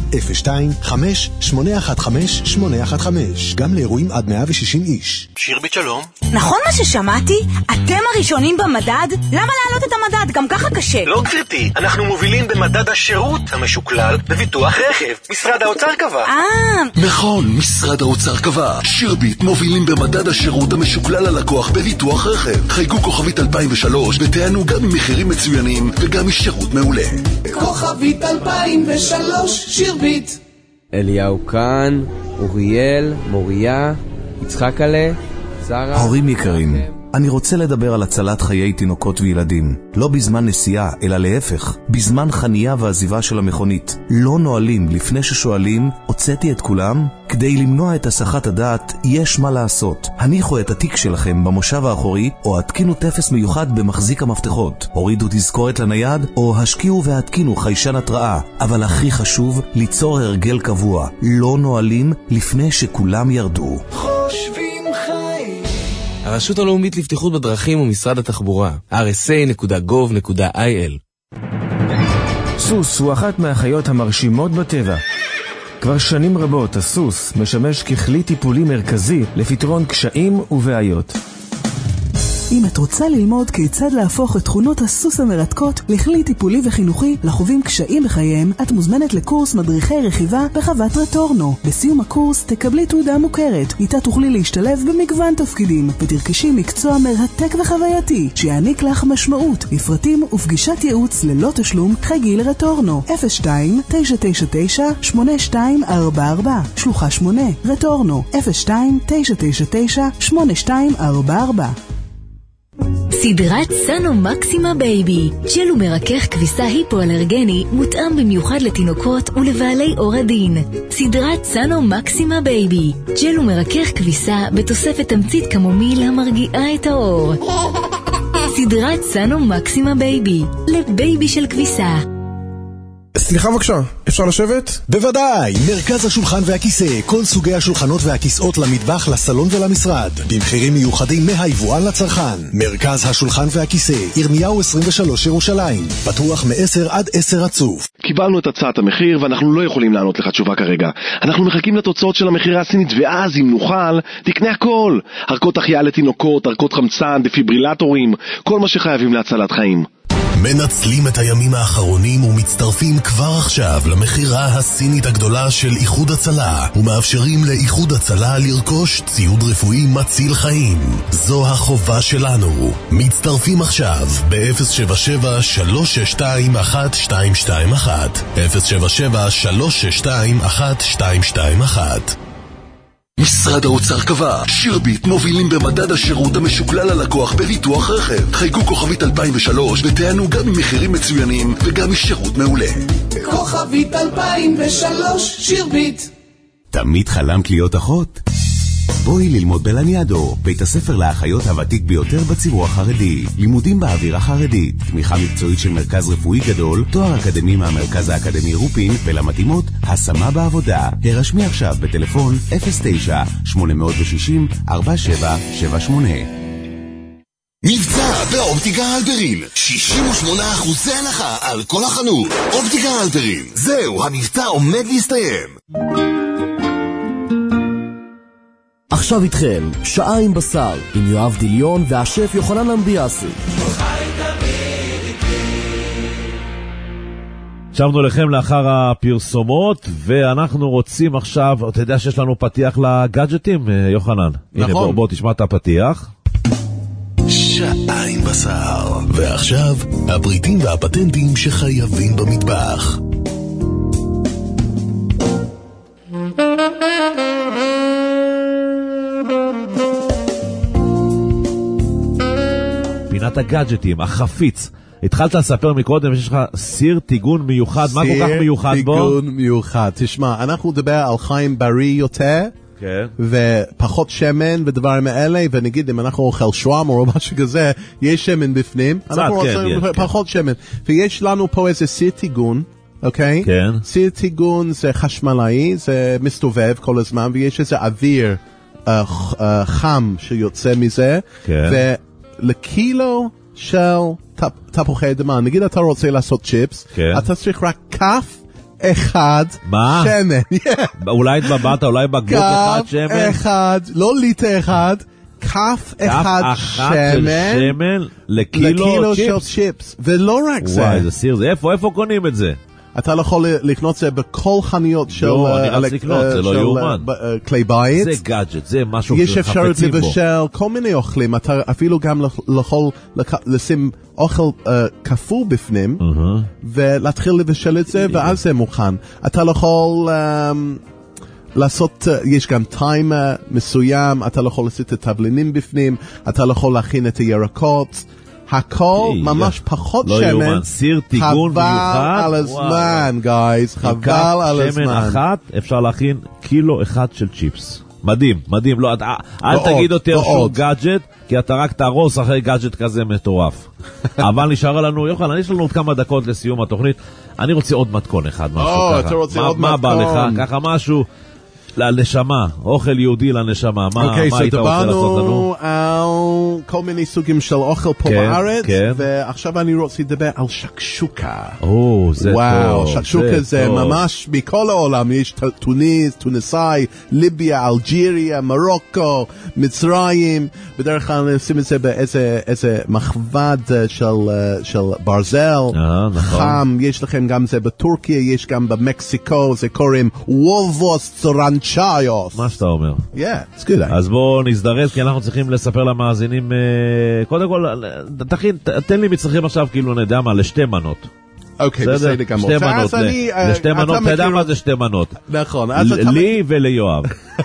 02-5-815-815, גם לאירועים עד 160 איש. שירבית שלום. נכון מה ששמעתי? אתם הראשונים במדד? למה להעלות את המדד? גם ככה קשה. לא גברתי, אנחנו מובילים במדד השירות המשוקלל בביטוח רכב. משרד האוצר קבע. נכון, משרד האוצר קבע. שירבית מובילים במדד השירות המשוקלל ללקוח בביטוח רכב. חייגו כוכבית 2003 ותענו גם ממחירים מצוינים וגם משירות מעולה. כוכבית 2003 שירבית. אליהו כאן, אוריאל, מוריה, יצחק עלה, שרה. הורים יקרים, אני רוצה לדבר על הצלת חיי תינוקות וילדים. לא בזמן נסיעה, אלא להפך. בזמן חנייה ועזיבה של המכונית. לא נועלים לפני ששואלים, הוצאתי את כולם? כדי למנוע את הסחת הדעת, יש מה לעשות. הניחו את התיק שלכם במושב האחורי, או התקינו טפס מיוחד במחזיק המפתחות. הורידו תזכורת לנייד, או השקיעו והתקינו חיישן התראה. אבל הכי חשוב, ליצור הרגל קבוע. לא נועלים לפני שכולם ירדו. חושבים חיים. הרשות הלאומית לבטיחות בדרכים ומשרד התחבורה, rsa.gov.il. סוס הוא אחת מהחיות המרשימות בטבע. כבר שנים רבות הסוס משמש ככלי טיפולי מרכזי לפתרון קשיים ובעיות. אם את רוצה ללמוד כיצד להפוך את תכונות הסוס המרתקות לכלי טיפולי וחינוכי לחווים קשיים בחייהם, את מוזמנת לקורס מדריכי רכיבה בחוות רטורנו. בסיום הקורס תקבלי תעודה מוכרת, איתה תוכלי להשתלב במגוון תפקידים ותרכשי מקצוע מרתק וחווייתי שיעניק לך משמעות. לפרטים ופגישת ייעוץ ללא תשלום חייגי לרטורנו 02-999-8244 שלוחה 8 רטורנו 02-999-8244. סדרת סאנו מקסימה בייבי, ג'ל ומרכך כביסה היפואלרגני מותאם במיוחד לתינוקות ולבעלי עור עדין. סדרת סאנו מקסימה בייבי, ג'ל ומרכך כביסה בתוספת תמצית קמומיל המרגיעה את העור. סדרת סאנו מקסימה בייבי, לבייבי של כביסה. סליחה בבקשה, אפשר לשבת? בוודאי, מרכז השולחן והכיסא, כל סוגי השולחנות והכיסאות למטבח, לסלון ולמשרד, במחירים מיוחדים מהיבואן לצרכן. מרכז השולחן והכיסא, ירמיהו 23 ירושלים, פתוח מ-10 עד 10 רצוף. קיבלנו את הצעת המחיר ואנחנו לא יכולים לענות לך תשובה כרגע. אנחנו מחכים לתוצאות של המחירה הסינית, ואז אם נוכל, תקנה הכל. ערכות החייאה לתינוקות, ערכות חמצן, דפיברילטורים, כל מה שחייבים להצלת חיים. מנצלים את הימים האחרונים ומצטרפים כבר עכשיו למחירה הסינית הגדולה של איחוד הצלה ומאפשרים לאיחוד הצלה לרכוש ציוד רפואי מציל חיים. זו החובה שלנו. מצטרפים עכשיו ב-077-362-1221 077-362-1221. משרד האוצר קבע, שירביט מובילים במדד השירות המשוקלל ללקוח בביטוח רכב. חייגו כוכבית 2003 ותענו גם ממחירים מצוינים וגם משירות מעולה. כוכבית 2003, שירביט. תמיד חלמת להיות אחות? בואי ללמוד בלניאדו, בית הספר לאחיות הוותיק ביותר בציבור החרדי. לימודים באווירה חרדית, תמיכה מקצועית של מרכז רפואי גדול, תואר אקדמי מהמרכז האקדמי רופין, ולמתאימות, השמה בעבודה. הרשמי עכשיו בטלפון 09-860-4778. מבצע באופטיקה הלפרין, 68% הנחה על כל החנות. אופטיקה הלפרין, זהו, המבצע עומד להסתיים. עכשיו איתכם, שעה עם בשר, עם יואב דיליון והשף יוחנן למביאסי. שבנו לכם לאחר הפרסומות, ואנחנו רוצים עכשיו, אתה יודע שיש לנו פתיח לגאדג'טים, יוחנן? נכון. הנה, בוא תשמע את הפתיח. שעה עם בשר. ועכשיו, הפריטים והפטנטים שחייבים במטבח. פינת הגאדג'טים, החפיץ. התחלת לספר מקודם שיש לך סיר טיגון מיוחד, מה כל כך מיוחד בו? סיר טיגון מיוחד, תשמע, אנחנו נדבר על חיים בריא יותר, כן. ופחות שמן ודברים האלה, ונגיד אם אנחנו אוכל שווארמה או משהו כזה, יש שמן בפנים, אנחנו רוצים פחות שמן, ויש לנו פה איזה סיר טיגון, אוקיי? כן. סיר טיגון זה חשמלאי, זה מסתובב כל הזמן, ויש איזה אוויר חם שיוצא מזה, כן. ולקילו של תפוחי אדמה, נגיד אתה רוצה לעשות צ'יפס, אתה צריך רק כף אחד שמן. אולי התבבעת, אולי בקבוק אחד שמן? כף אחד, לא ליטר אחד, כף אחד שמן לקילו של צ'יפס, ולא רק זה. וואי, זה סיר, איפה קונים את זה? אתה לא יכול לקנות את זה בכל חניות של כלי בית. זה גאדג'ט, זה משהו יש אפשרות לבשל כל מיני אוכלים, אתה אפילו גם יכול לשים אוכל כפור בפנים, ולהתחיל לבשל את זה, ואז זה מוכן. אתה לא יכול לעשות, יש גם טיימר מסוים, אתה לא יכול לעשות את התבלינים בפנים, אתה לא יכול להכין את הירקות, הכל ממש פחות שמן, סיר טיגון מיוחד, על הזמן, גייז, חבל על הזמן. שמן אחת, אפשר להכין קילו אחד של צ'יפס. מדהים, מדהים, לא, אל תגיד יותר שהוא גאדג'ט, כי אתה רק תרוס אחרי גאדג'ט כזה מטורף. אבל נשאר לנו, יוחנן, יש לנו עוד כמה דקות לסיום התוכנית, אני רוצה עוד מתכון אחד, משהו ככה. מה בא לך? ככה משהו לנשמה, אוכל יהודי לנשמה, מה היית רוצה לעשות לנו? על כל מיני סוגים של אוכל פה בארץ, ועכשיו אני רוצה לדבר על שקשוקה. זה טוב. וואו, שקשוקה זה ממש מכל העולם, יש טוניס, טוניסאי, ליביה, אלג'יריה, מרוקו, מצרים, בדרך כלל נשים את זה באיזה מחבד של ברזל, חם, יש לכם גם זה בטורקיה, יש גם במקסיקו, זה קוראים וולבוס צורנצ'יוס. מה שאתה אומר. Yeah, it's good. אז בואו נזדרז, כי אנחנו צריכים לספר למאזינים, קודם כל, תן לי מצרכים עכשיו, כאילו נדע מה, לשתי מנות. אוקיי, בסדר גמור. לשתי מנות, אתה יודע מה זה שתי מנות. נכון. לי וליואב.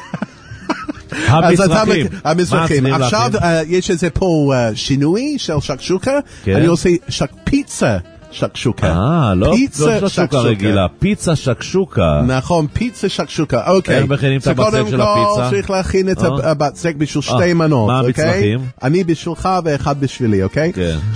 המצרכים. עכשיו יש איזה פה שינוי של שקשוקה, אני עושה פיצה. שקשוקה. לא שקשוקה רגילה, פיצה שקשוקה. נכון, פיצה שקשוקה, אוקיי. איך מכינים את הבצק של הפיצה? קודם כל צריך להכין את הבצק בשביל שתי מנות, מה המצרכים? אני בשבילך ואחד בשבילי, אוקיי?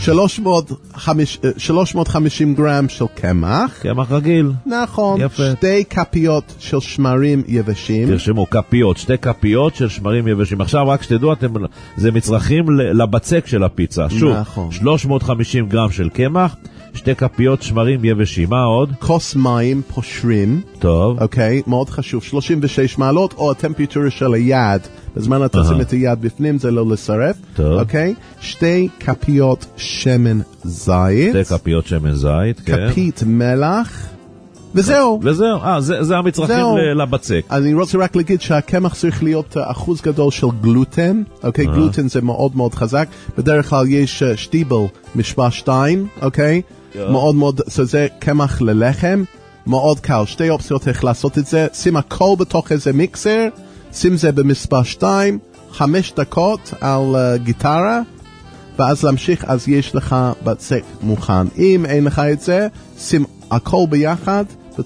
350 גרם של קמח. קמח רגיל. נכון. 2 כפיות של שמרים יבשים. תרשמו, כפיות, 2 כפיות של שמרים יבשים. עכשיו רק שתדעו, זה מצרכים לבצק של הפיצה. שוב, 350 גרם של קמח, 2 כפיות שמרים יבשים. מה עוד? כוס מים פושרים. טוב. אוקיי, מאוד חשוב. 36 מעלות או הטמפרטורה של היד. בזמן אתה שים את היד בפנים זה לא לשרף. טוב. אוקיי? 2 כפיות שמן זית. 2 כפיות שמן זית, כן. כפית מלח. וזהו. זה המצרכים לבצק. אני רוצה רק להגיד שהקמח צריך להיות אחוז גדול של גלוטן. אוקיי, גלוטן זה מאוד מאוד חזק. בדרך כלל יש שטיבל משוואה 2, אוקיי? מאוד מאוד, זה קמח ללחם, מאוד קל. 2 אופציות איך לעשות את זה. שים הכל בתוך איזה מיקסר, שים זה במספר 2, 5 דקות על גיטרה, ואז להמשיך, אז יש לך בצק מוכן. אם אין לך את זה, שים הכל ביחד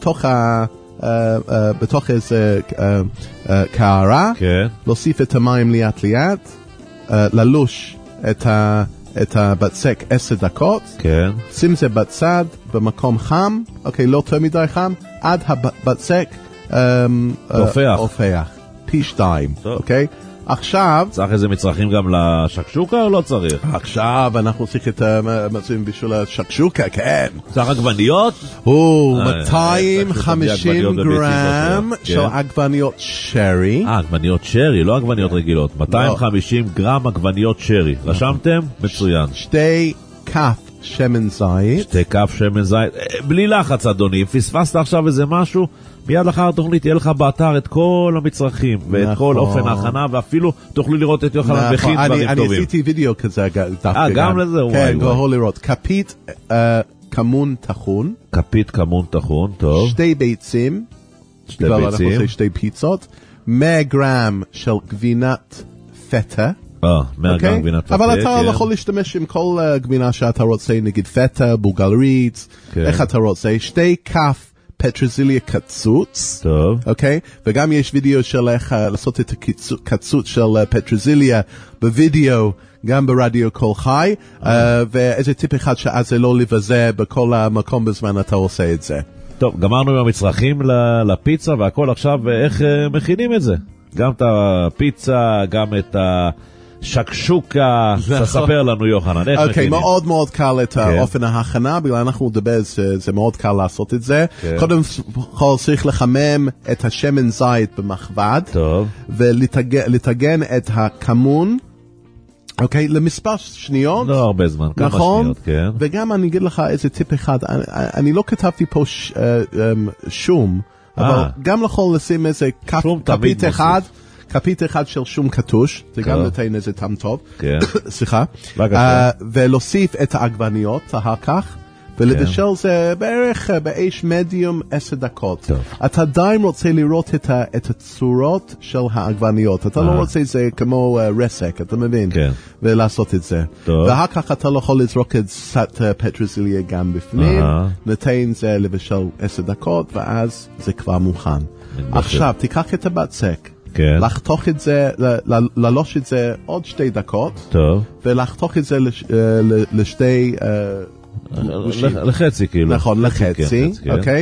בתוך איזה קערה, להוסיף את המים ליד ליד, ללוש את הבצק 10 דקות, שים זה בצד במקום חם, אוקיי, לא יותר מדי חם, עד הבצק הופך, פי 2, אוקיי? עכשיו... צריך איזה מצרכים גם לשקשוקה או לא צריך? עכשיו אנחנו צריכים את המצבים בשביל השקשוקה, כן. צריך עגבניות? 250 גרם של עגבניות שרי. עגבניות שרי, לא עגבניות רגילות. 250 גרם עגבניות שרי. רשמתם? מצוין. 2 כף שמן זית. 2 כף שמן זית. בלי לחץ אדוני, פספסת עכשיו איזה משהו, מיד לאחר התוכנית יהיה לך באתר את כל המצרכים ואת כל אופן ההכנה, ואפילו תוכלו לראות את יוחנן מכין דברים טובים. אני עשיתי וידאו כזה דווקא. גם לזה? כן, גאו לראות. כפית כמון טחון. כפית כמון טחון, טוב. 2 ביצים. 2 ביצים. אנחנו עושים 2 פיצות. 100 גרם של גבינת פטה. 100 גרם גבינת פטה. אבל אתה יכול להשתמש עם כל גבינה שאתה רוצה, נגיד פטה, בולגרית, איך אתה רוצה. 2 כף פטרזיליה קצוץ, טוב, אוקיי? וגם יש וידאו של איך לעשות את הקצוץ של פטרזיליה בווידאו, גם ברדיו קול חי, ואיזה טיפ אחד שאז זה לא לבזה בכל המקום בזמן אתה עושה את זה. טוב, גמרנו עם המצרכים לפיצה והכל, עכשיו איך מכינים את זה? גם את הפיצה, גם את שקשוקה, תספר לנו יוחנן, איך מכינים? מאוד מאוד קל את אופן ההכנה, בגלל אנחנו נדבר, זה מאוד קל לעשות את זה. קודם כל צריך לחמם את השמן זית במחבד, ולטגן את הכמון, אוקיי, למספר שניות. לא הרבה זמן, כמה שניות, כן. וגם אני אגיד לך איזה טיפ אחד, אני לא כתבתי פה שום, אבל גם יכול לשים איזה כפית אחד, כפית אחד של שום קטוש, זה גם נותן איזה טעם טוב, סליחה, ולהוסיף את העגבניות אחר כך, ולבשל זה בערך באש מדיום 10 דקות. אתה עדיין רוצה לראות את הצורות של העגבניות, אתה לא רוצה זה כמו רסק, אתה מבין? ולעשות את זה. ואחר כך אתה לא יכול לזרוק את קצת פטרזיליה גם בפנים, נתן זה לבשל 10 דקות, ואז זה כבר מוכן. עכשיו תיקח את הבצק, לחתוך את זה, ללוש את זה עוד 2 דקות, ולחתוך את זה לשתי לחצי כאילו. נכון, לחצי, אוקיי?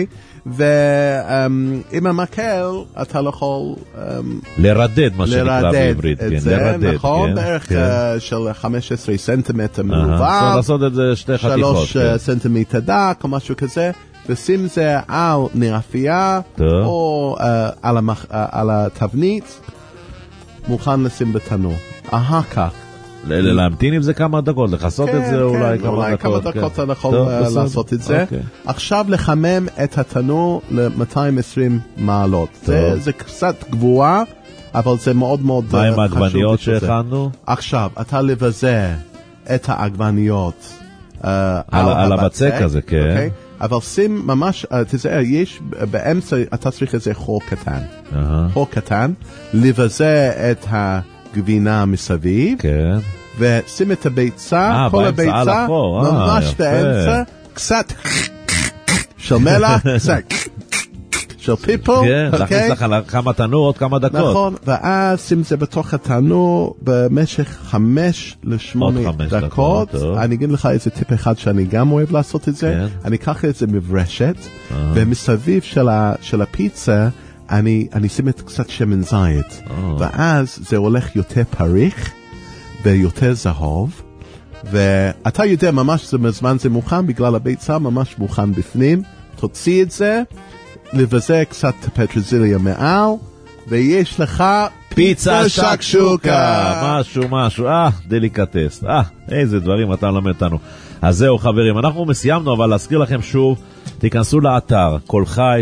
ועם המקל אתה לא יכול לרדד, מה שנקרא בעברית, לרדד, נכון? בערך של 15 סנטימטר מרובע, צריך לעשות את זה 2 חתיכות, 3 סנטימטר דק או משהו כזה, ושים זה על נרפייה או על התבנית, מוכן לשים בתנור. אחר כך להמתין עם זה כמה דקות, לחסות את זה אולי כמה דקות אתה יכול לעשות את זה. עכשיו לחמם את התנור ל-220 מעלות. זה קצת גבוה, אבל זה מאוד מאוד חשוב. מה עם העגבניות שהכנו? עכשיו, אתה לבזה את העגבניות על הבצק הזה, כן. אבל שים ממש, תזהה, יש באמצע, אתה צריך איזה חור קטן. חור קטן, לבזה את גבינה מסביב, ושים את הביצה, כל הביצה, ממש באמצע, קצת של מלח, קצת של פיפל, להכניס לך כמה תנור, עוד כמה דקות. נכון, ואז שים זה בתוך התנור במשך 5 ל-8 דקות. אני אגיד לך איזה טיפ אחד שאני גם אוהב לעשות את זה, אני אקח את זה מברשת, ומסביב של הפיצה, אני שים את קצת שמן זית, ואז זה הולך יותר פריך ויותר זהוב, ואתה יודע ממש בזמן זה מוכן, בגלל הביצה ממש מוכן בפנים, תוציא את זה, לבזה קצת פטרזיליה מעל, ויש לך פיצה שקשוקה. משהו, דליקטס, איזה דברים אתה למד אותנו. אז זהו חברים, אנחנו מסיימנו, אבל להזכיר לכם שוב, תיכנסו לאתר קולחי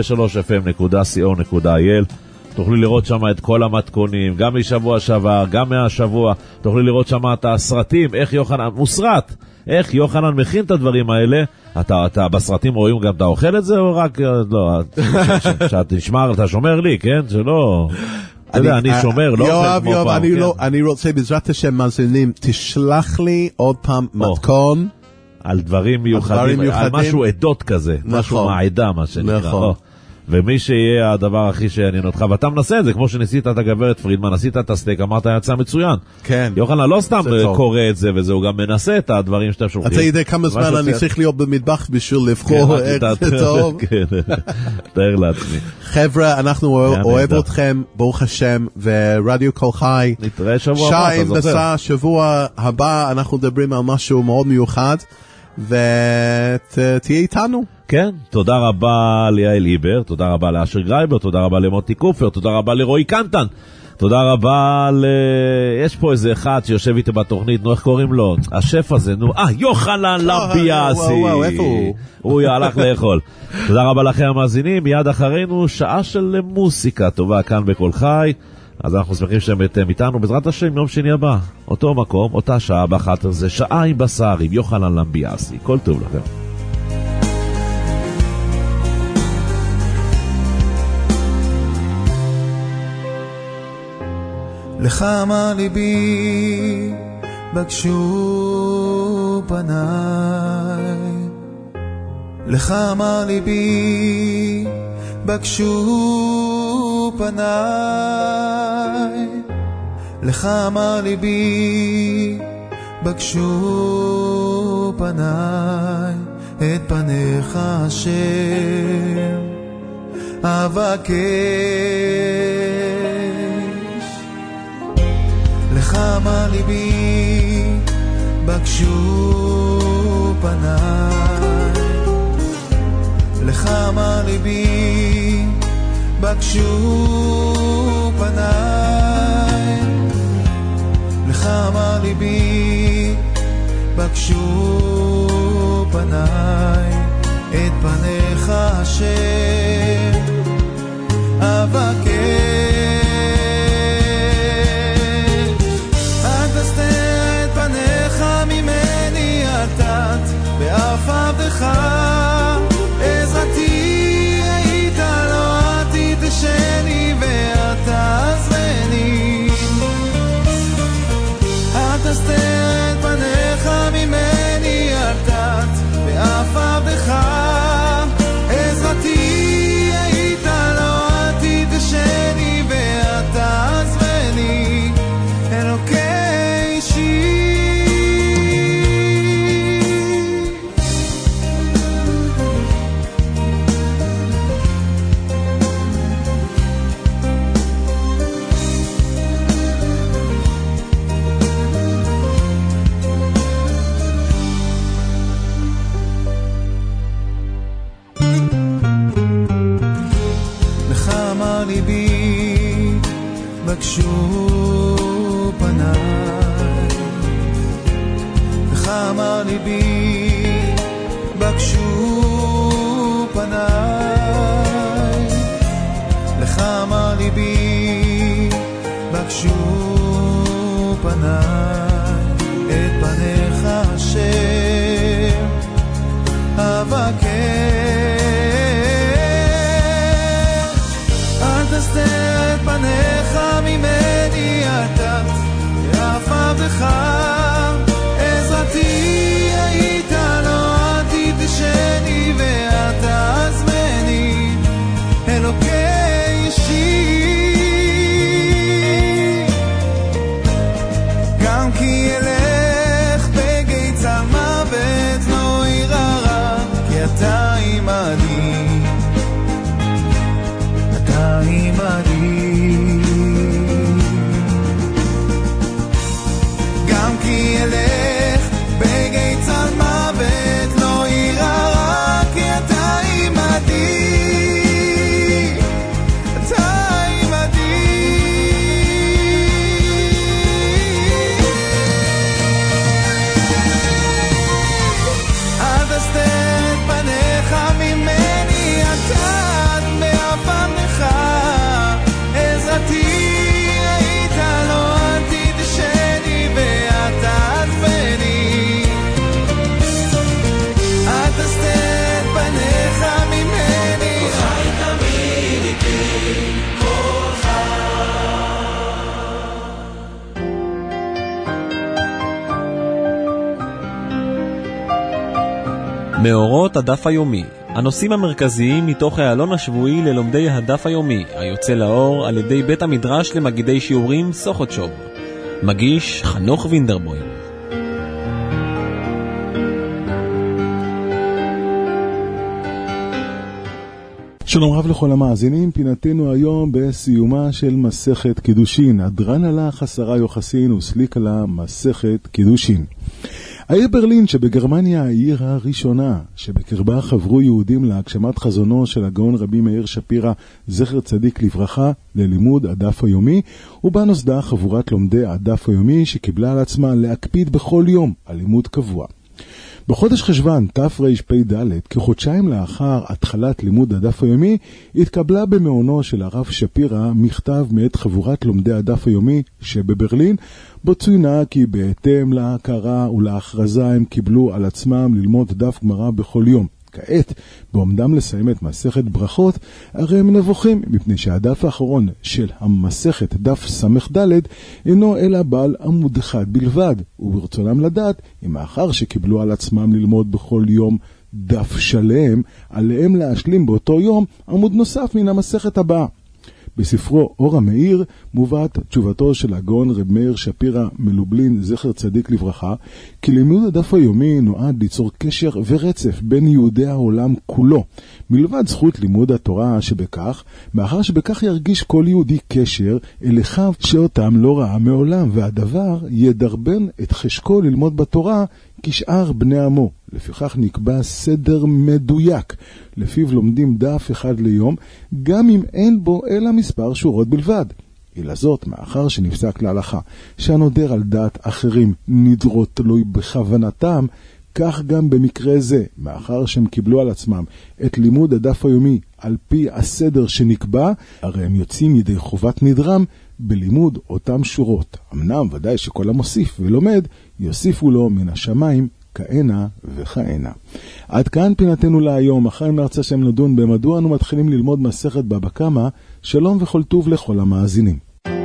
93fm.co.il, תוכלו לראות שם את כל המתכונים, גם משבוע שעבר, גם מהשבוע, תוכלו לראות שם את הסרטים, איך יוחנן, מוסרט, איך יוחנן מכין את הדברים האלה. אתה בסרטים רואים גם אתה אוכל את זה או רק, לא, שאתה שומר לי, כן? שלא... אתה יודע, אני שומר, לא אוכל כמו פעם. אני רוצה בעזרת השם מאזינים, תשלח לי עוד פעם מתכון. על דברים מיוחדים, על משהו עדות כזה, משהו מהעדה, מה שנקרא. ומי שיהיה הדבר הכי שעניין אותך, ואתה מנסה את זה, כמו שניסית את הגברת פרידמן, עשית את הסטייק, אמרת יצא מצוין. כן. יוחנן לא סתם קורא את זה, וזה הוא גם מנסה את הדברים שאתה שולחים. אתה יודע כמה זמן אני צריך להיות במטבח בשביל לבחור איך זה טוב. כן, תאר לעצמי. חבר'ה, אנחנו אוהב אתכם, ברוך השם, ורדיו כל חי. נתראה שבוע הבא, אתה זוכר. שעה שבוע הבא, אנחנו מדברים על משהו מאוד מיוחד, ותהיה איתנו. כן, תודה רבה ליעל היבר, תודה רבה לאשר גרייבר, תודה רבה למוטי קופר, תודה רבה לרועי קנטן, תודה רבה יש פה איזה אחד שיושב איתי בתוכנית, נו איך קוראים לו? השף הזה, נו, יוחנן למביאסי. איפה הוא? הוא הלך לאכול. תודה רבה לכם המאזינים, מיד אחרינו שעה של מוסיקה טובה כאן בכל חי, אז אנחנו שמחים שאתם איתנו, בעזרת השם יום שני הבא, אותו מקום, אותה שעה באחת, זה שעה עם בשר עם יוחנן למביאסי, כל טוב לכם. לך אמר ליבי בקשו פניי, לך אמר ליבי בקשו פניי, לך אמר ליבי בקשו פניי, את פניך השם אבקש. לך אמר ליבי בקשו פניי, לך אמר ליבי בקשו פניי, לך אמר ליבי בקשו פניי, את פניך השם אבקש. באף עבדך עזרתי היית, לא תתשני ואתה עזרני. אל תסתר את פניך ממני, אל תת באף עבדך עזרתי היית, לא תתשני ואתה עזרני. אלוקי שיר בקשו פניי, לך אמר ליבי בקשו פניי, לך אמר ליבי בקשו פניי, את פניך השם אבקש. אל תסתר את פניך ממני, אתה ואף עבדך עזרתי היית, לא תתשני ואתה עזמני. אלוקי שיר גם כי אלך בגיא צלמם מאורות הדף היומי, הנושאים המרכזיים מתוך העלון השבועי ללומדי הדף היומי, היוצא לאור על ידי בית המדרש למגידי שיעורים סוכותשוב. מגיש חנוך וינדרבוים. שלום רב לכל המאזינים, פינתנו היום בסיומה של מסכת קידושין. הדרן הלך 10 יוחסין וסליק עלה מסכת קידושין. העיר ברלין שבגרמניה העיר הראשונה שבקרבה חברו יהודים להגשמת חזונו של הגאון רבי מאיר שפירא זכר צדיק לברכה ללימוד הדף היומי, ובה נוסדה חבורת לומדי הדף היומי שקיבלה על עצמה להקפיד בכל יום על לימוד קבוע. בחודש חשבן תרפ"ד, כחודשיים לאחר התחלת לימוד הדף היומי, התקבלה במעונו של הרב שפירא מכתב מאת חבורת לומדי הדף היומי שבברלין, בו צוינה כי בהתאם להכרה ולהכרזה הם קיבלו על עצמם ללמוד דף גמרא בכל יום. כעת, בעומדם לסיים את מסכת ברכות, הרי הם נבוכים, מפני שהדף האחרון של המסכת, דף ס"ד, אינו אלא בעל עמוד אחד בלבד, וברצונם לדעת, אם מאחר שקיבלו על עצמם ללמוד בכל יום דף שלם, עליהם להשלים באותו יום עמוד נוסף מן המסכת הבאה. בספרו אור המאיר מובאת תשובתו של הגאון רב מאיר שפירא מלובלין זכר צדיק לברכה, כי לימוד הדף היומי נועד ליצור קשר ורצף בין יהודי העולם כולו, מלבד זכות לימוד התורה שבכך, מאחר שבכך ירגיש כל יהודי קשר אל אחיו שאותם לא ראה מעולם, והדבר ידרבן את חשקו ללמוד בתורה כשאר בני עמו. לפיכך נקבע סדר מדויק, לפיו לומדים דף אחד ליום, גם אם אין בו אלא מספר שורות בלבד. אלא זאת, מאחר שנפסק להלכה, שהנודר על דעת אחרים נדרות תלוי בכוונתם, כך גם במקרה זה, מאחר שהם קיבלו על עצמם את לימוד הדף היומי על פי הסדר שנקבע, הרי הם יוצאים ידי חובת נדרם בלימוד אותם שורות. אמנם ודאי שכל המוסיף ולומד, יוסיפו לו מן השמיים כהנה וכהנה. עד כאן פינתנו להיום. אחרי נרצה שם לדון במדוע אנו מתחילים ללמוד מסכת בבא קמא. שלום וכל טוב לכל המאזינים.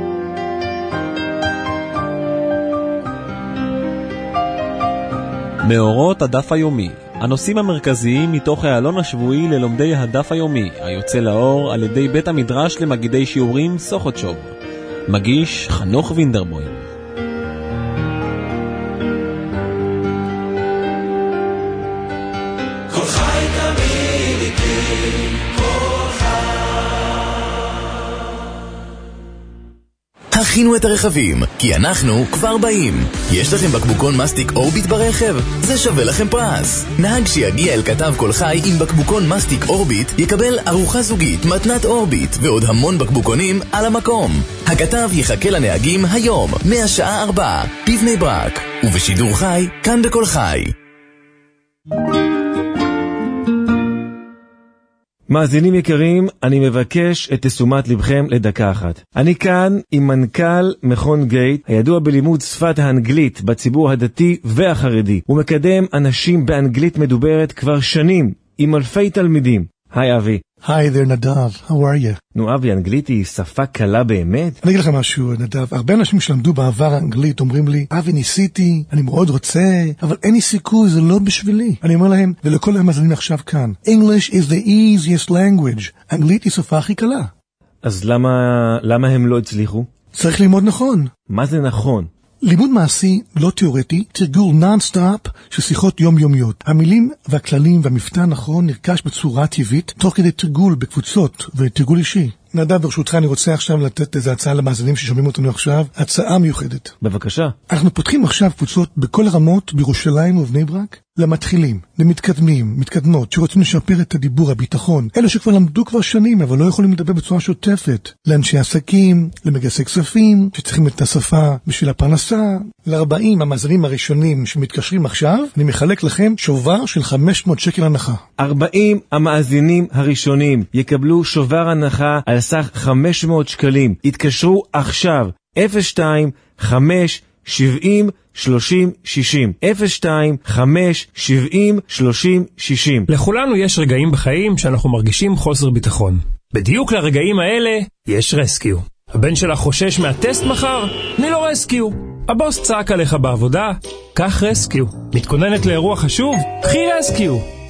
מאורות הדף היומי, הנושאים המרכזיים מתוך העלון השבועי ללומדי הדף היומי, היוצא לאור על ידי בית המדרש למגידי שיעורים סוכותשוב. מגיש חנוך וינדרבוים. הכינו את הרכבים, כי אנחנו כבר באים. יש לכם בקבוקון מסטיק אורביט ברכב? זה שווה לכם פרס. נהג שיגיע אל כתב כל חי עם בקבוקון מסטיק אורביט יקבל ארוחה זוגית, מתנת אורביט ועוד המון בקבוקונים על המקום. הכתב יחכה לנהגים היום, מהשעה 4, בבני ברק, ובשידור חי, כאן בכל חי. מאזינים יקרים, אני מבקש את תשומת לבכם לדקה אחת. אני כאן עם מנכ"ל מכון גייט, הידוע בלימוד שפת האנגלית בציבור הדתי והחרדי. הוא מקדם אנשים באנגלית מדוברת כבר שנים, עם אלפי תלמידים. היי אבי. Hi there, Nadav. How are you? נו אבי, אנגלית היא שפה קלה באמת? אני אגיד לך משהו, נדב. הרבה אנשים שלמדו בעבר אנגלית אומרים לי, אבי ניסיתי, אני מאוד רוצה, אבל אין לי סיכוי, זה לא בשבילי. אני אומר להם, ולכל המאזינים עכשיו כאן, English is the easiest language. אנגלית היא שפה הכי קלה. אז למה הם לא הצליחו? צריך ללמוד נכון. מה זה נכון? לימוד מעשי, לא תיאורטי, תרגול נון-סטופ של שיחות יומיומיות. המילים והכללים והמבטא הנכון נרכש בצורה טבעית, תוך כדי תרגול בקבוצות ותרגול אישי. נדב, ברשותך, אני רוצה עכשיו לתת איזו הצעה למאזינים ששומעים אותנו עכשיו, הצעה מיוחדת. בבקשה. אנחנו פותחים עכשיו קבוצות בכל הרמות בירושלים ובני ברק, למתחילים, למתקדמים, מתקדמות, שרוצים לשפר את הדיבור, הביטחון, אלו שכבר למדו כבר שנים, אבל לא יכולים לדבר בצורה שוטפת, לאנשי עסקים, למגייסי כספים, שצריכים את השפה בשביל הפרנסה, ל-40 המאזינים הראשונים שמתקשרים עכשיו, אני מחלק לכם שובר של 500 שקל הנחה. 40 המאזינים הראשונים יקבלו שובר הנחה על סך 500 שקלים. התקשרו עכשיו, 02 70 30 60 02 70 30 60. לכולנו יש רגעים בחיים שאנחנו מרגישים חוסר ביטחון. בדיוק לרגעים האלה יש רסקיו. הבן שלך חושש מהטסט מחר? אני לא רסקיו. הבוס צעק עליך בעבודה? קח רסקיו. מתכוננת לאירוע חשוב? קחי רסקיו.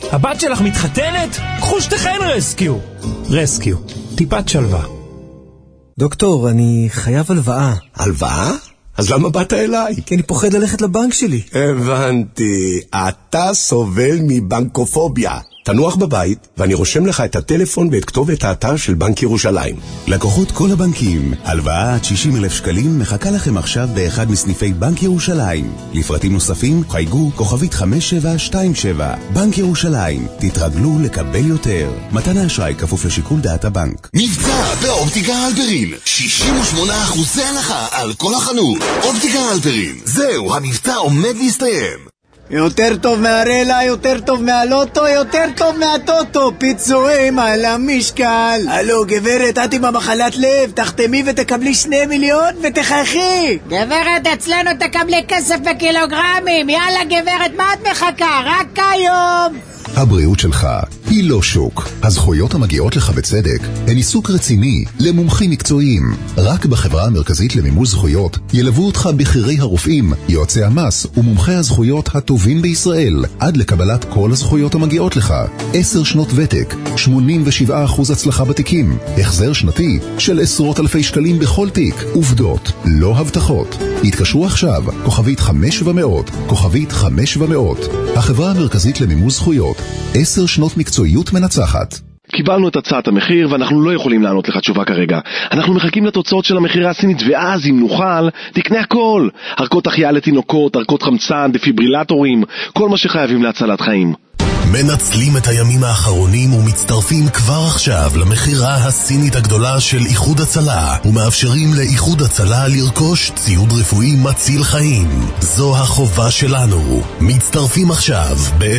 הבת שלך מתחתנת? קחו שתיכן רסקיו. רסקיו, טיפת שלווה. דוקטור, אני חייב הלוואה. הלוואה? אז למה באת אליי? כי אני פוחד ללכת לבנק שלי. הבנתי, אתה סובל מבנקופוביה. תנוח בבית, ואני רושם לך את הטלפון ואת כתובת האתר של בנק ירושלים. לקוחות כל הבנקים, הלוואה עד 60,000 שקלים מחכה לכם עכשיו באחד מסניפי בנק ירושלים. לפרטים נוספים, חייגו כוכבית 5727. בנק ירושלים, תתרגלו לקבל יותר. מתן האשראי כפוף לשיקול דעת הבנק. מבצע באופטיקה הלפרין, 68% הנחה על כל החנות. אופטיקה הלפרין, זהו, המבצע עומד להסתיים. יותר טוב מהרלה, יותר טוב מהלוטו, יותר טוב מהטוטו, פיצויים על המשקל. הלו גברת, את עם המחלת לב, תחתמי ותקבלי 2 מיליון ותחייכי. גברת, אצלנו תקבלי כסף בקילוגרמים. יאללה גברת, מה את מחכה? רק היום. הבריאות שלך היא לא שוק. הזכויות המגיעות לך בצדק הן עיסוק רציני למומחים מקצועיים. רק בחברה המרכזית למימוש זכויות ילוו אותך בכירי הרופאים, יועצי המס ומומחי הזכויות הטובים בישראל עד לקבלת כל הזכויות המגיעות לך. 10 שנות ותק, 87% הצלחה בתיקים, החזר שנתי של עשרות אלפי שקלים בכל תיק. עובדות, לא הבטחות. התקשרו עכשיו, כוכבית 5700, כוכבית 5700. החברה המרכזית למימוש זכויות, 10 שנות מקצועיות מנצחת. קיבלנו את הצעת המחיר ואנחנו לא יכולים לענות לך תשובה כרגע. אנחנו מחכים לתוצאות של המחירה הסינית, ואז אם נוכל, תקנה הכל. ערכות החייאה לתינוקות, ערכות חמצן, דפיברילטורים, כל מה שחייבים להצלת חיים. מנצלים את הימים האחרונים ומצטרפים כבר עכשיו למחירה הסינית הגדולה של איחוד הצלה ומאפשרים לאיחוד הצלה לרכוש ציוד רפואי מציל חיים. זו החובה שלנו. מצטרפים עכשיו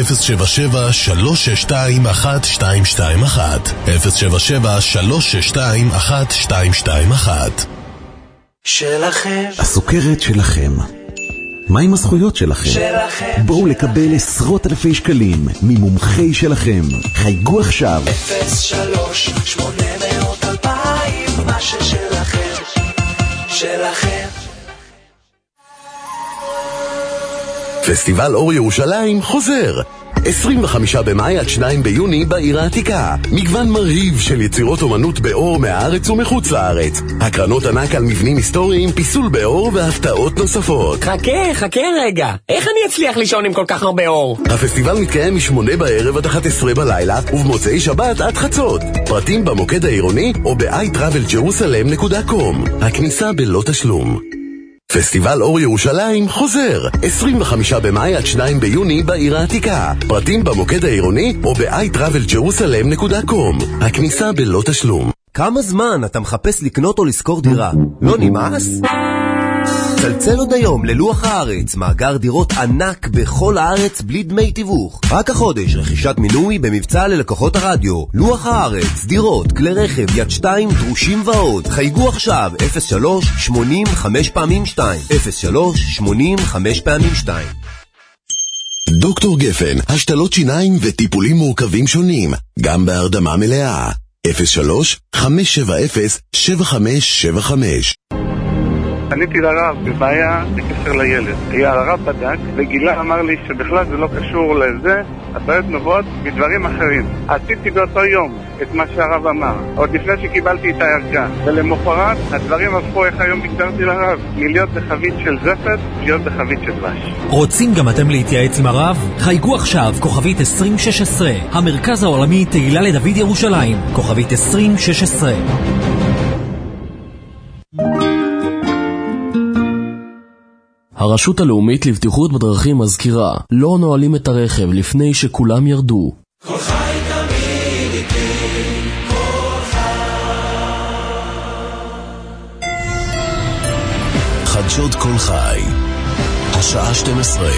ב-077-362-1221 077-362-1221. שלכם. הסוכרת שלכם. מה עם הזכויות שלכם? שלכם. בואו לקבל עשרות אלפי שקלים ממומחי שלכם. חייגו עכשיו 03-800-2000, מה ששלכם. שלכם. פסטיבל אור ירושלים חוזר 25 במאי עד 2 ביוני בעיר העתיקה. מגוון מרהיב של יצירות אומנות באור מהארץ ומחוץ לארץ. הקרנות ענק על מבנים היסטוריים, פיסול באור והפתעות נוספות. חכה רגע, איך אני אצליח לישון עם כל כך הרבה אור? הפסטיבל מתקיים מ8 בערב עד 11 בלילה ובמוצאי שבת עד חצות. פרטים במוקד העירוני או ב-iTravelJerusalem.com. הכניסה בלא תשלום. פסטיבל אור ירושלים חוזר 25 במאי עד 2 ביוני בעיר העתיקה. פרטים במוקד העירוני או ב-iTravelJerusalem.com. הכניסה בלא תשלום. כמה זמן אתה מחפש לקנות או לשכור דירה? לא נמאס? צלצל עוד היום ללוח הארץ, מאגר דירות ענק בכל הארץ בלי דמי תיווך. רק החודש רכישת מינוי במבצע ללקוחות הרדיו. לוח הארץ, דירות, כלי רכב, יד 2, דרושים ועוד. חייגו עכשיו 03-80-5x2 03-80-5x2. דוקטור גפן, השתלות שיניים וטיפולים מורכבים שונים, גם בהרדמה מלאה. 03-570-7575. עניתי לרב בבעיה בקשר לילד. הרב בדק וגילה, אמר לי שבכלל זה לא קשור לזה, הבעיות נובעות מדברים אחרים. עשיתי באותו יום את מה שהרב אמר, עוד לפני שקיבלתי את הערכה, ולמחרת הדברים הפכו, איך היום הגדרתי לרב, מלהיות בחבית של זפת, להיות בחבית של דבש. רוצים גם אתם להתייעץ עם הרב? חייגו עכשיו כוכבית 2016, המרכז העולמי תהילה לדוד ירושלים, כוכבית 2016. הרשות הלאומית לבטיחות בדרכים מזכירה, לא נועלים את הרכב לפני שכולם ירדו. כל חי תמיד איתי, כל חי. חדשות כל חי, השעה 12.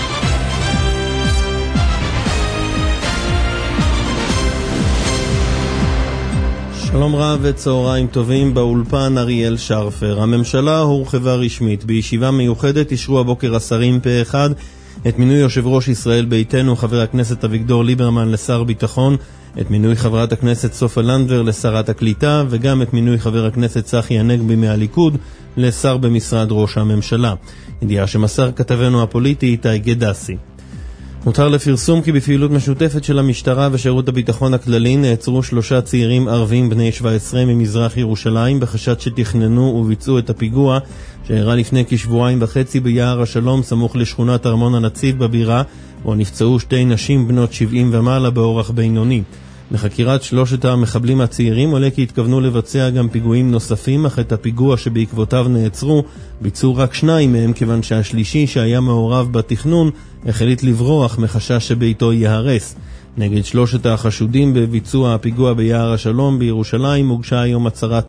שלום רב וצהריים טובים, באולפן אריאל שרפר. הממשלה הורחבה רשמית. בישיבה מיוחדת אישרו הבוקר השרים פה אחד את מינוי יושב ראש ישראל ביתנו חבר הכנסת אביגדור ליברמן לשר ביטחון, את מינוי חברת הכנסת סופה לנדבר לשרת הקליטה, וגם את מינוי חבר הכנסת צחי הנגבי מהליכוד לשר במשרד ראש הממשלה. ידיעה שמסר כתבנו הפוליטי איתי גדסי. מותר לפרסום כי בפעילות משותפת של המשטרה ושירות הביטחון הכללי נעצרו 3 צעירים ערבים בני 17 ממזרח ירושלים בחשד שתכננו וביצעו את הפיגוע שאירע לפני כשבועיים וחצי ביער השלום סמוך לשכונת ארמון הנציב בבירה, בו נפצעו 2 נשים בנות 70 ומעלה באורח בינוני. בחקירת 3 המחבלים הצעירים עולה כי התכוונו לבצע גם פיגועים נוספים, אך את הפיגוע שבעקבותיו נעצרו ביצעו רק 2 מהם, כיוון שהשלישי שהיה מעורב בתכנון החליט לברוח מחשש שביתו ייהרס. נגד 3 החשודים בביצוע הפיגוע ביער השלום בירושלים הוגשה היום הצהרת